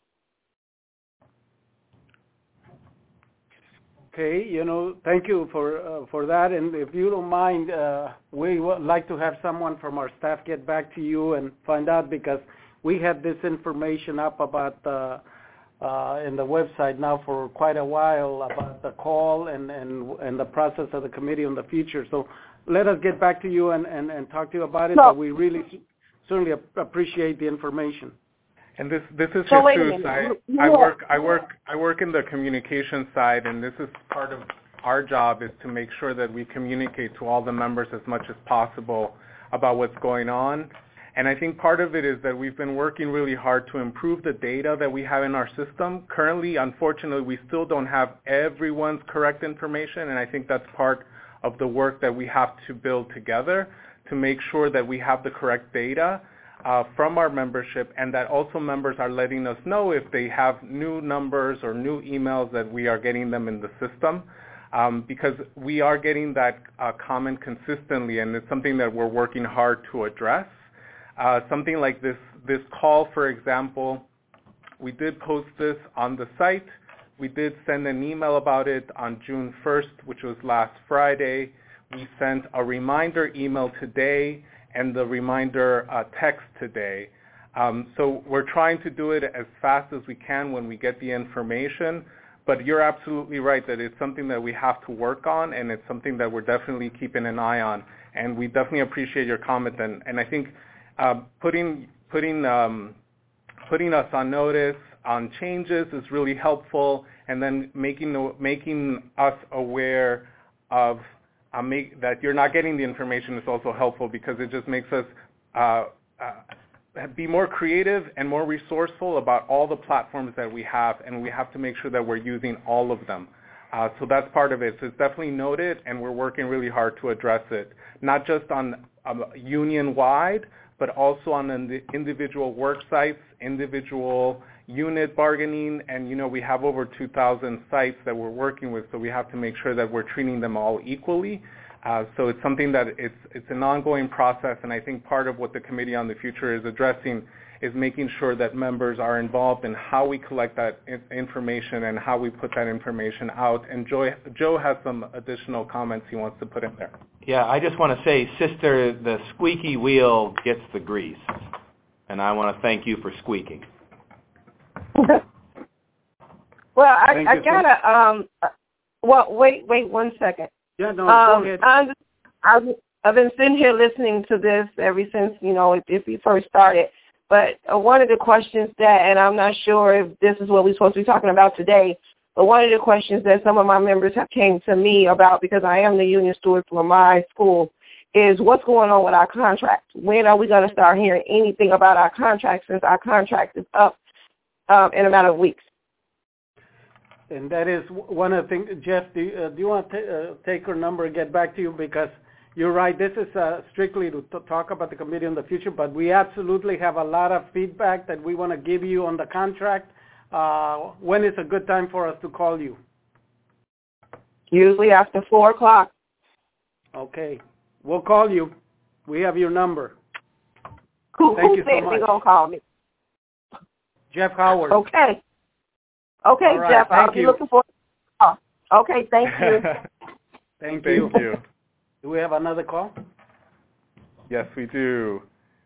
Okay, you know, thank you for uh, for that. And if you don't mind, uh, we would like to have someone from our staff get back to you and find out, because we had this information up about uh, uh, in the website now for quite a while about the call and, and, and the process of the committee on the future. So let us get back to you and, and, and talk to you about it, no. But we really certainly appreciate the information. And this this is so Jesus. I, I work I work I work in the communication side, and this is part of our job, is to make sure that we communicate to all the members as much as possible about what's going on. And I think part of it is that we've been working really hard to improve the data that we have in our system. Currently, unfortunately, we still don't have everyone's correct information, and I think that's part of the work that we have to build together to make sure that we have the correct data uh, from our membership, and that also members are letting us know if they have new numbers or new emails, that we are getting them in the system. Um, because we are getting that uh, comment consistently, and it's something that we're working hard to address. Uh, something like this, this call, for example, we did post this on the site. We did send an email about it on June first, which was last Friday. We sent a reminder email today and the reminder uh, text today. Um, so we're trying to do it as fast as we can when we get the information. But you're absolutely right that it's something that we have to work on, and it's something that we're definitely keeping an eye on. And we definitely appreciate your comment. And, and I think uh, putting putting um, putting us on notice on changes is really helpful, and then making making us aware of uh, make, that you're not getting the information is also helpful, because it just makes us uh, uh, be more creative and more resourceful about all the platforms that we have, and we have to make sure that we're using all of them. Uh, so that's part of it. So it's definitely noted, and we're working really hard to address it, not just on um, union-wide, but also on the individual work sites, individual unit bargaining, and you know we have over two thousand sites that we're working with, so we have to make sure that we're treating them all equally. Uh, so it's something that it's it's an ongoing process, and I think part of what the Committee on the Future is addressing is making sure that members are involved in how we collect that information and how we put that information out. And Joe, Joe has some additional comments he wants to put in there. Yeah, I just want to say, sister, the squeaky wheel gets the grease. And I want to thank you for squeaking. Well, I, I gotta, um, well, wait, wait one second. Yeah, no, um, go ahead. I, I've, I've been sitting here listening to this ever since, you know, if, if we first started. But uh, one of the questions that, and I'm not sure if this is what we're supposed to be talking about today, but one of the questions that some of my members have came to me about, because I am the union steward for my school, is what's going on with our contract? When are we going to start hearing anything about our contract, since our contract is up um, in a matter of weeks? And that is one of the things. Jeff, do you, uh, do you want to t- uh, take her number and get back to you? Because you're right, this is uh, strictly to t- talk about the committee in the future, but we absolutely have a lot of feedback that we want to give you on the contract. Uh, when is a good time for us to call you? Usually after four o'clock. Okay. We'll call you. We have your number. Who, Thank who you said so much. you're going to call me? Jeff Howard. Okay. Okay, All right, Jeff, thank I'll be you. looking for oh, okay, thank you. Thank you. Thank you. Do we have another call? Yes, we do.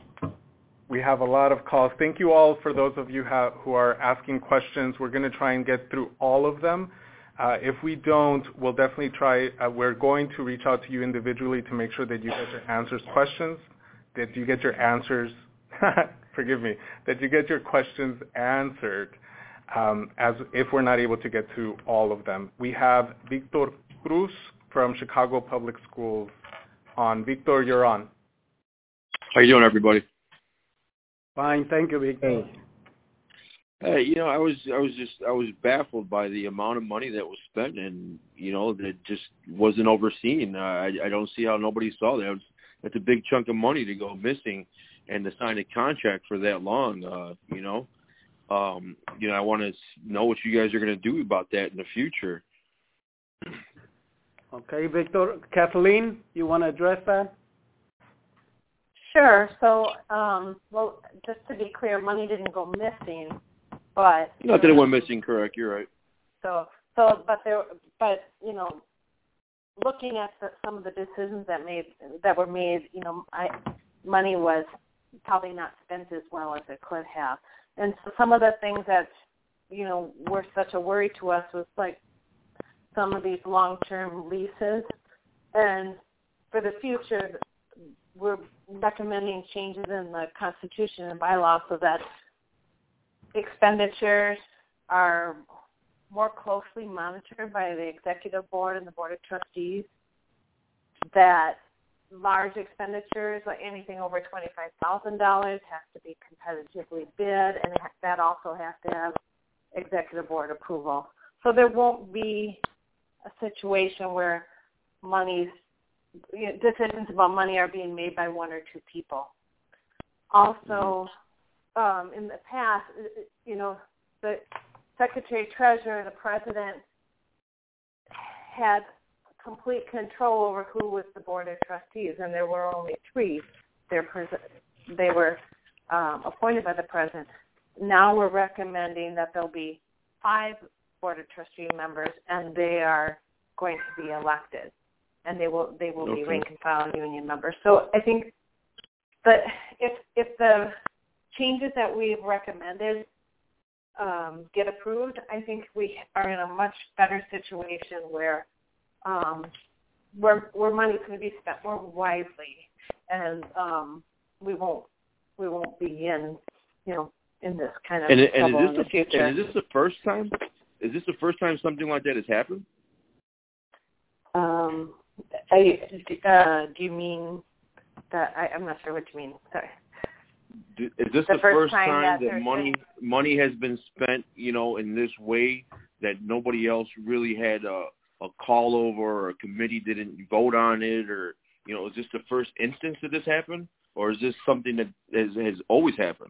We have a lot of calls. Thank you all for those of you ha- who are asking questions. We're going to try and get through all of them. Uh, if we don't, we'll definitely try. Uh, we're going to reach out to you individually to make sure that you get your answers questions, that you get your answers, forgive me, that you get your questions answered. Um, as if we're not able to get to all of them. We have Victor Cruz from Chicago Public Schools on. Victor, you're on. How you doing, everybody? Fine, thank you, Victor. Hey, you know, I was, I was just, I was baffled by the amount of money that was spent, and you know, that just wasn't overseen. Uh, I, I don't see how nobody saw that. It was, that's a big chunk of money to go missing, and to sign a contract for that long. Uh, you know. Um, you know, I want to know what you guys are going to do about that in the future. Okay, Victor. Kathleen, you want to address that? Sure. So, um, well, just to be clear, money didn't go missing, but not that it went missing. Correct. You're right. So, so, but there, but you know, looking at the, some of the decisions that made that were made, you know, I, money was probably not spent as well as it could have. And so some of the things that, you know, were such a worry to us was like some of these long-term leases. And for the future, we're recommending changes in the Constitution and bylaws so that expenditures are more closely monitored by the Executive Board and the Board of Trustees, that large expenditures, like anything over twenty-five thousand dollars, has to be competitively bid, and that also has to have executive board approval. So there won't be a situation where money's, you know, decisions about money are being made by one or two people. Also, um, in the past, you know, the Secretary-Treasurer, the President, had complete control over who was the Board of Trustees, and there were only three. They're pres- they were um, appointed by the President. Now we're recommending that there'll be five Board of Trustee members, and they are going to be elected, and they will they will okay. be rank and file union members. So I think that if if the changes that we've recommended um, get approved, I think we are in a much better situation where Um, where where money can be spent more wisely, and um, we won't we won't be in you know in this kind of and, and trouble is this in the the, future. And is this the first time? Is this the first time something like that has happened? Um, I, uh, do you mean that? I, I'm not sure what you mean. Sorry. Is this the, the first, first time, time that, that money money has been spent, you know, in this way that nobody else really had a, a call over, or a committee didn't vote on it, or, you know, is this the first instance that this happened, or is this something that has, has always happened?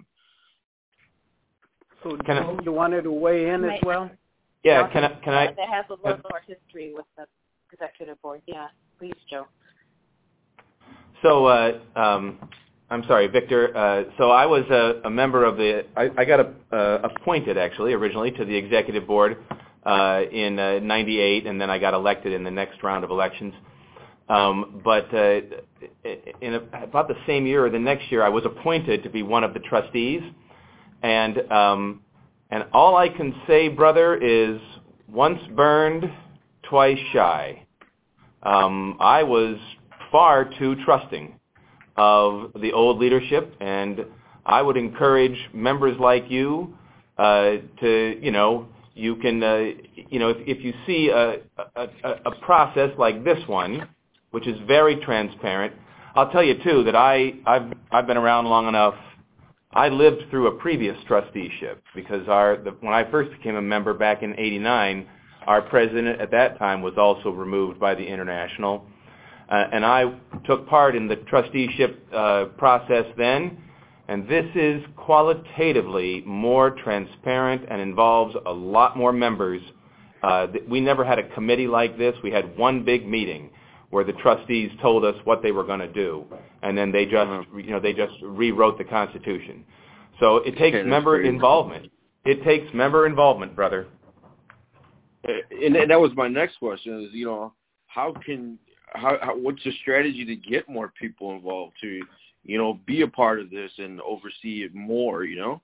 So, can Joe, I, you wanted to weigh in as well? Yeah, can I? Can I? That has a little more history with the executive board. Yeah, please, Joe. So, uh, um, I'm sorry, Victor. Uh, so I was a, a member of the, I, I got a, uh, appointed actually originally to the executive board uh, in uh, ninety-eight, and then I got elected in the next round of elections. Um, but uh, in a, about the same year or the next year, I was appointed to be one of the trustees, and um, and all I can say, brother, is once burned, twice shy. Um, I was far too trusting of the old leadership, and I would encourage members like you uh, to, you know, you can, uh, you know, if, if you see a, a, a process like this one, which is very transparent, I'll tell you too that I, I've, I've been around long enough. I lived through a previous trusteeship because our, the, when I first became a member back in eighty-nine, our president at that time was also removed by the International. Uh, and I took part in the trusteeship uh, process then, and this is qualitatively more transparent and involves a lot more members. Uh, we never had a committee like this. We had one big meeting where the trustees told us what they were going to do, and then they just, you know, they just rewrote the Constitution. So it takes okay, member great. involvement. It takes member involvement, brother. And that was my next question: is you know, how can How, how, what's the strategy to get more people involved to, you know, be a part of this and oversee it more, you know?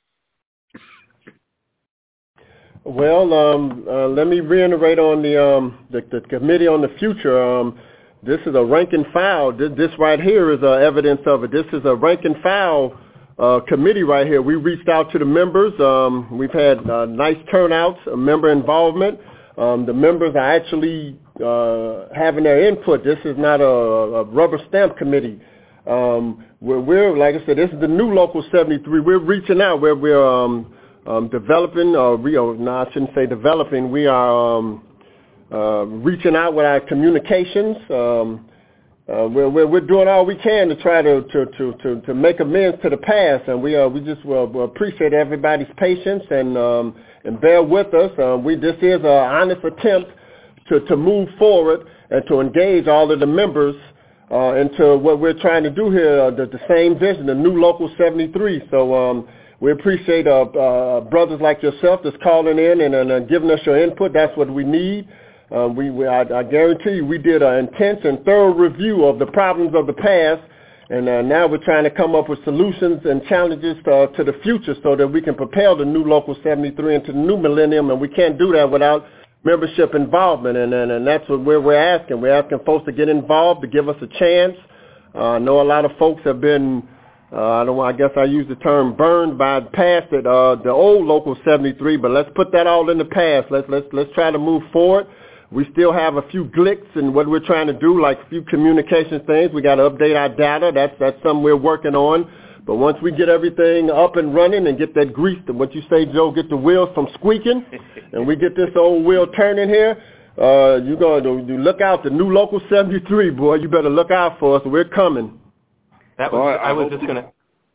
Well, um, uh, let me reiterate on the, um, the the committee on the future. Um, this is a rank and file. This, this right here is uh, evidence of it. This is a rank and file uh, committee right here. We reached out to the members. Um, we've had uh, nice turnouts, uh, member involvement. Um, the members are actually uh, having their input. This is not a, a rubber stamp committee. Um, we're, we're, like I said, this is the new Local seventy-three. We're reaching out. We're, we're um, um, developing, or we, or, no, I shouldn't say developing. We are um, uh, reaching out with our communications. Um, uh, we're, we're, we're doing all we can to try to, to, to, to, to make amends to the past, and we uh, we just well, we appreciate everybody's patience and um, and bear with us. Uh, we this is an honest attempt to, to move forward and to engage all of the members uh, into what we're trying to do here, uh, the, the same vision, the new Local seventy-three. So um, we appreciate uh, uh, brothers like yourself that's calling in and, and uh, giving us your input. That's what we need. Uh, we, we I, I guarantee you we did an intense and thorough review of the problems of the past, and uh, now we're trying to come up with solutions and challenges to, to the future so that we can propel the new Local seventy-three into the new millennium, and we can't do that without membership involvement, and, and, and that's what we're, we're asking. We're asking folks to get involved, to give us a chance. Uh, I know a lot of folks have been, uh, I don't know, I guess I use the term burned by past it, uh, the old Local seventy-three, but let's put that all in the past. Let's, let's, let's try to move forward. We still have a few glicks in what we're trying to do, like a few communications things. We got to update our data. That's that's something we're working on. But once we get everything up and running and get that grease, what you say, Joe, get the wheels from squeaking, and we get this old wheel turning here, uh, you're going to you look out. The new Local seventy-three, boy, you better look out for us. We're coming. That was, well, I, I was just going to,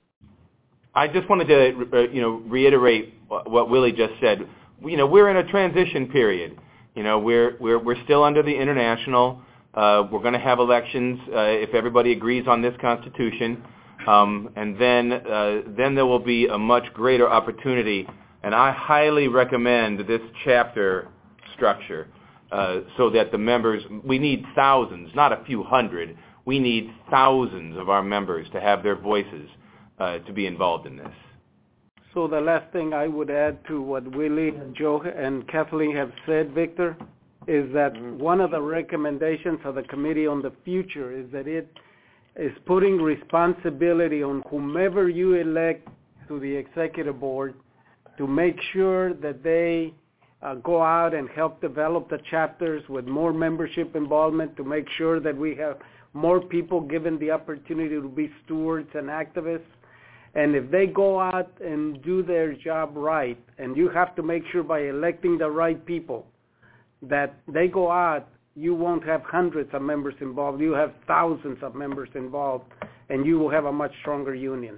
I just wanted to, uh, you know, reiterate what Willie just said. You know, we're in a transition period. You know, we're we're we're still under the International. Uh, we're going to have elections uh, if everybody agrees on this Constitution, um, and then uh, then there will be a much greater opportunity. And I highly recommend this chapter structure uh, so that the members. We need thousands, not a few hundred. We need thousands of our members to have their voices uh, to be involved in this. So the last thing I would add to what Willie, Joe, and Kathleen have said, Victor, is that mm-hmm. one of the recommendations of the Committee on the Future is that it is putting responsibility on whomever you elect to the Executive Board to make sure that they uh, go out and help develop the chapters with more membership involvement, to make sure that we have more people given the opportunity to be stewards and activists. And if they go out and do their job right, and you have to make sure by electing the right people that they go out, you won't have hundreds of members involved. You have thousands of members involved, and you will have a much stronger union.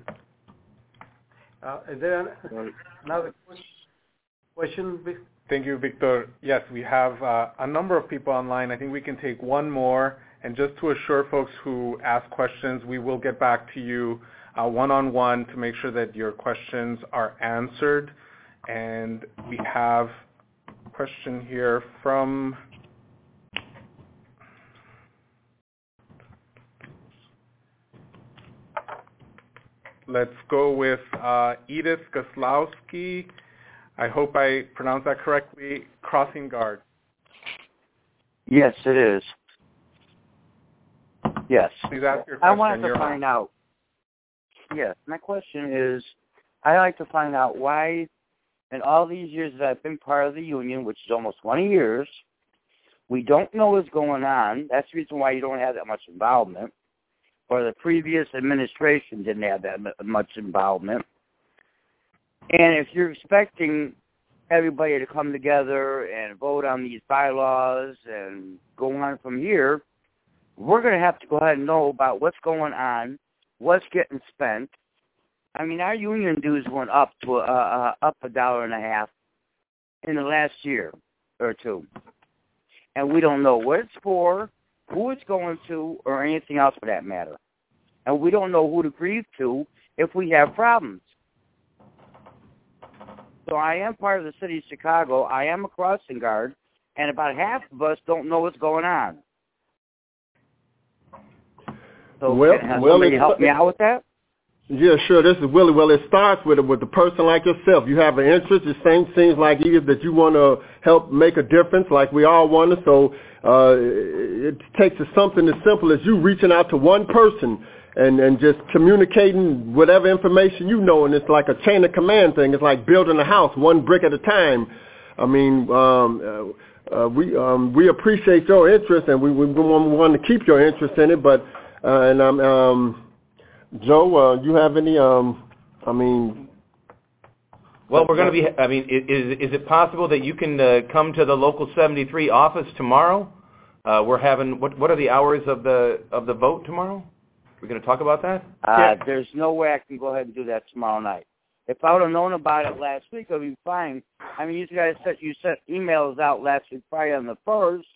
Uh, is there another question? Thank you, Victor. Yes, we have uh, a number of people online. I think we can take one more, And just to assure folks who ask questions, we will get back to you uh, one-on-one to make sure that your questions are answered. And we have a question here from let's go with uh, Edith Goslowski. I hope I pronounced that correctly. Crossing Guard. Yes, it is. Yes. Please ask your question. I wanted to You're find on. out. Yes, my question is, I like to find out why, in all these years that I've been part of the union, which is almost twenty years, we don't know what's going on. That's the reason why you don't have that much involvement. Or the previous administration didn't have that much involvement. And if you're expecting everybody to come together and vote on these bylaws and go on from here, we're going to have to go ahead and know about what's going on, what's getting spent. I mean, our union dues went up to uh, uh, up a dollar and a half in the last year or two. And we don't know what it's for, who it's going to, or anything else for that matter. And we don't know who to grieve to if we have problems. So I am part of the city of Chicago. I am a crossing guard, and about half of us don't know what's going on. So well, can well, somebody help me out with that? Yeah, sure. This is Willie. Well, it starts with with a person like yourself. You have an interest. It same seems like either that you want to help make a difference, like we all want to. So uh, it takes something as simple as you reaching out to one person and and just communicating whatever information you know. And it's like a chain of command thing. It's like building a house, one brick at a time. I mean, um, uh, uh, we um, we appreciate your interest, and we we want to keep your interest in it. But uh, and I'm. Um, Joe, uh, you have any, um, I mean... Well, we're going to be, I mean, is is it possible that you can uh, come to the Local seventy-three office tomorrow? Uh, we're having, what what are the hours of the of the vote tomorrow? We're going to talk about that? Uh, yeah. There's no way I can go ahead and do that tomorrow night. If I would have known about it last week, I'd be fine. I mean, you guys sent, you sent emails out last week, Friday on the first,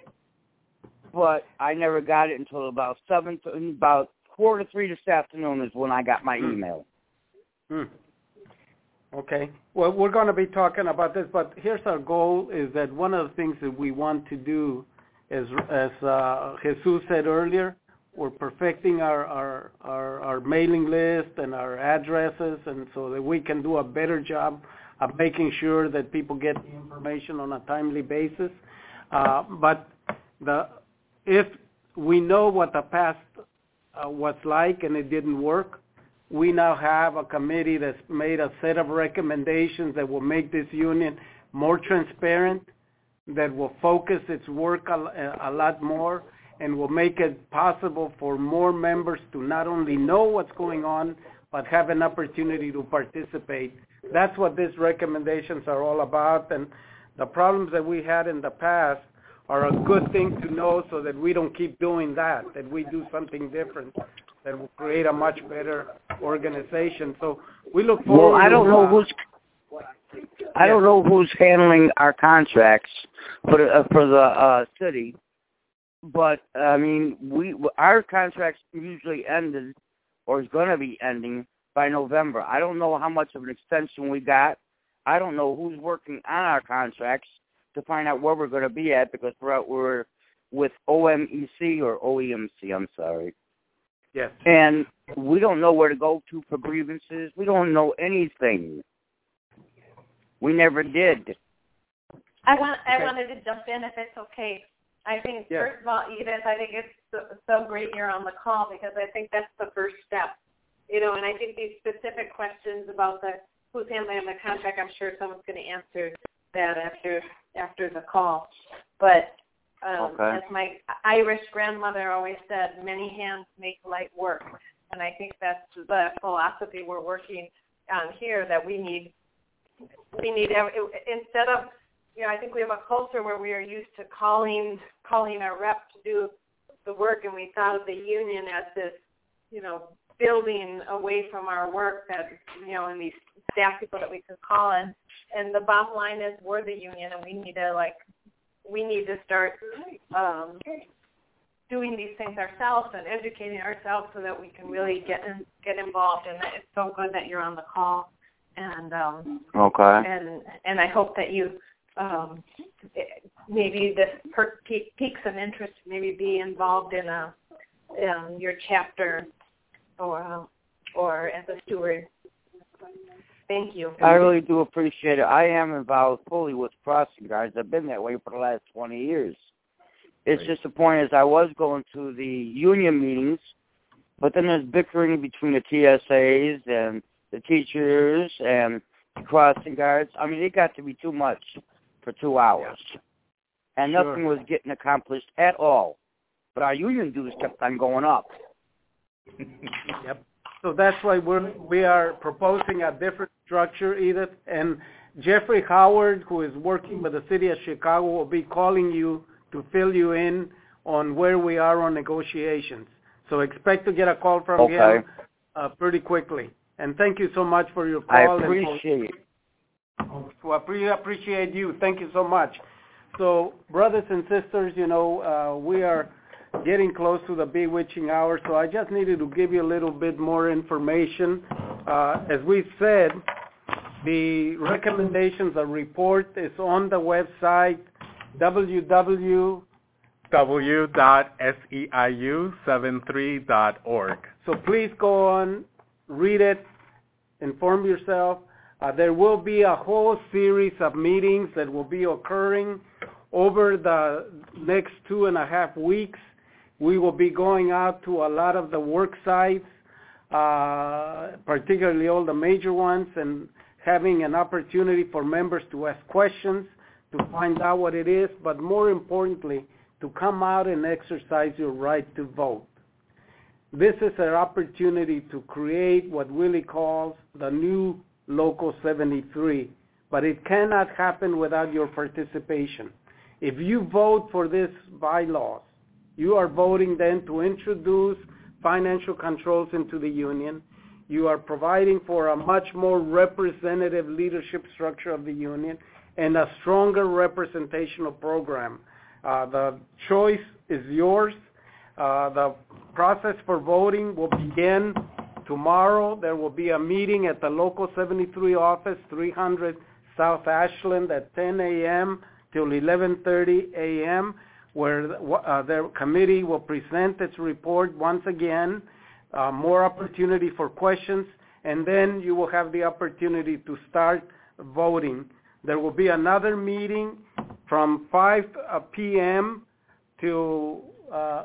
but I never got it until about seven, about quarter to three this afternoon is when I got my email. Hmm. Okay. Well, we're going to be talking about this, but here's our goal: is that one of the things that we want to do, is, as uh, Jesus said earlier, we're perfecting our, our our our mailing list and our addresses, and so that we can do a better job of making sure that people get the information on a timely basis. Uh, but the if we know what the past Uh, what's like and it didn't work, we now have a committee that's made a set of recommendations that will make this union more transparent, that will focus its work a, a lot more, and will make it possible for more members to not only know what's going on, but have an opportunity to participate. That's what these recommendations are all about, and the problems that we had in the past are a good thing to know so that we don't keep doing that, that we do something different that will create a much better organization. So we look forward Well, I don't to, know uh, who's I don't know who's handling our contracts for the, uh, for the uh, city, but I mean, we our contracts usually ended or is going to be ending by November. I don't know how much of an extension we got. I don't know who's working on our contracts to find out where we're going to be at, because we're, we're with O M E C or O E M C, I'm sorry. Yes. And we don't know where to go to for grievances. We don't know anything. We never did. I want. I Okay. wanted to jump in if it's okay. I think, Yes. first of all, Edith, I think it's so, so great you're on the call, because I think that's the first step. You know, and I think these specific questions about the who's handling the contract, I'm sure someone's going to answer that after after the call. But um, okay. as my Irish grandmother always said, many hands make light work. And I think that's the philosophy we're working on here, that we need, we need instead of, you know, I think we have a culture where we are used to calling calling our rep to do the work, and we thought of the union as this, you know, building away from our work that, you know, and these staff people that we could call in. And the bottom line is we're the union, and we need to, like, we need to start um, doing these things ourselves and educating ourselves so that we can really get in, get involved. And it's so good that you're on the call. And um, okay. And and I hope that you um, maybe this per- piques an interest. Maybe be involved in a um, your chapter or uh, or as a steward. Thank you. I really do appreciate it. I am involved fully with crossing guards. I've been that way for the last twenty years. It's right. Just the point is I was going to the union meetings, but then there's bickering between the T S As and the teachers and the crossing guards. I mean, it got to be too much for two hours. Yeah. And sure. nothing was getting accomplished at all. But our union dues kept on going up. Yep. So that's why we're, we are proposing a different structure, Edith. And Jeffrey Howard, who is working with the city of Chicago, will be calling you to fill you in on where we are on negotiations. So expect to get a call from okay. him uh, pretty quickly. And thank you so much for your call. I appreciate and for, it. Well, I appreciate you. Thank you so much. So, brothers and sisters, you know, uh, we are getting close to the bewitching hour, so I just needed to give you a little bit more information. Uh, as we said, the recommendations, the report is on the website, w w w dot seiu seventy-three dot org. So please go on, read it, inform yourself. Uh, there will be a whole series of meetings that will be occurring over the next two and a half weeks. We will be going out to a lot of the work sites, uh, particularly all the major ones, and having an opportunity for members to ask questions, to find out what it is, but more importantly, to come out and exercise your right to vote. This is an opportunity to create what Willie calls the new Local seventy-three, but it cannot happen without your participation. If you vote for this bylaws, you are voting then to introduce financial controls into the union. You are providing for a much more representative leadership structure of the union and a stronger representational program. Uh, the choice is yours. Uh, the process for voting will begin tomorrow. There will be a meeting at the Local seventy-three office, three hundred South Ashland at ten a.m. till eleven thirty a.m., where uh, their committee will present its report once again, uh, more opportunity for questions, and then you will have the opportunity to start voting. There will be another meeting from five p.m. to uh,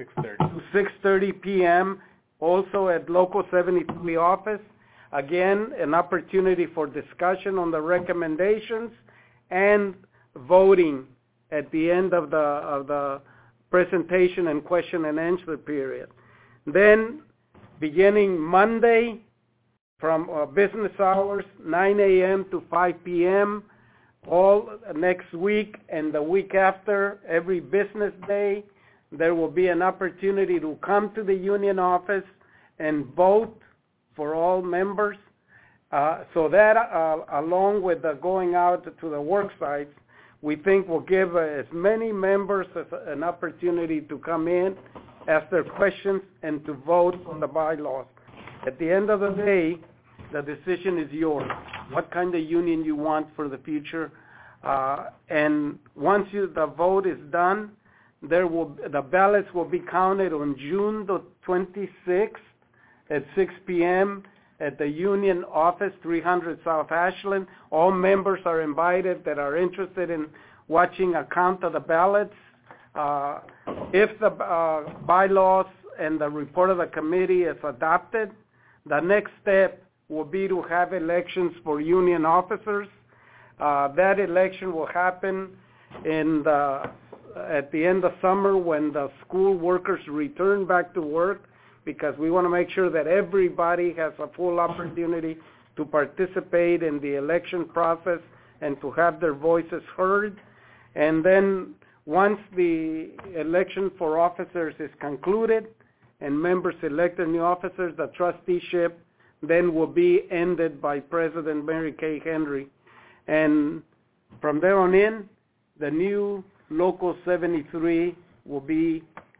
six thirty p.m., also at Local seventy-three office. Again, an opportunity for discussion on the recommendations and voting at the end of the of the presentation and question and answer period. Then, beginning Monday from uh, business hours, nine a.m. to five p.m., all next week and the week after, every business day, there will be an opportunity to come to the union office and vote for all members. Uh, so that, uh, along with the going out to the work sites, we think will give uh, as many members as an opportunity to come in, ask their questions, and to vote on the bylaws. At the end of the day, the decision is yours, what kind of union you want for the future. Uh, and once you, the vote is done, there will the ballots will be counted on June the twenty-sixth at six p.m. at the union office, three hundred South Ashland. All members are invited that are interested in watching a count of the ballots. Uh, if the uh, bylaws and the report of the committee is adopted, the next step will be to have elections for union officers. Uh, that election will happen in the at the end of summer when the school workers return back to work, because we want to make sure that everybody has a full opportunity to participate in the election process and to have their voices heard. And then once the election for officers is concluded and members elect their new officers, the trusteeship then will be ended by President Mary Kay Henry. And from there on in, the new Local seventy-three will be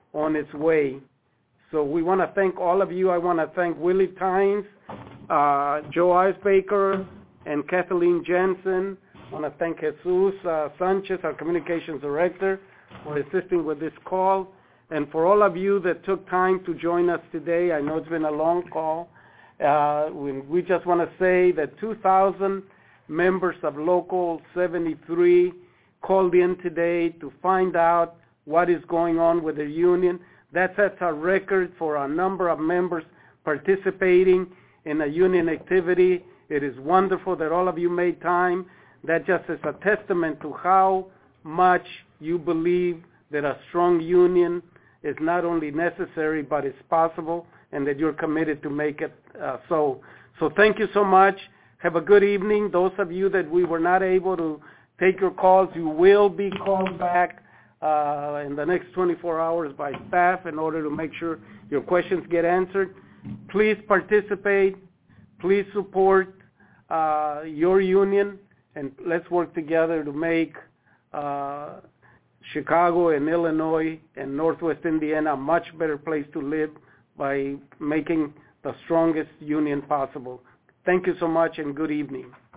on its way. So we want to thank all of you. I want to thank Willie Tynes, uh, Joe Eisbaker, and Kathleen Jensen. I want to thank Jesus uh, Sanchez, our communications director, for assisting with this call. And for all of you that took time to join us today, I know it's been a long call. Uh, we, we just want to say that two thousand members of Local seventy-three called in today to find out what is going on with their union. That sets a record for a number of members participating in a union activity. It is wonderful that all of you made time. That just is a testament to how much you believe that a strong union is not only necessary, but it's possible, and that you're committed to make it uh, so. So thank you so much. Have a good evening. Those of you that we were not able to take your calls, you will be called back uh, in the next twenty-four hours by staff in order to make sure your questions get answered. Please participate. Please support uh, your union, and let's work together to make uh, Chicago and Illinois and Northwest Indiana a much better place to live by making the strongest union possible. Thank you so much, and good evening.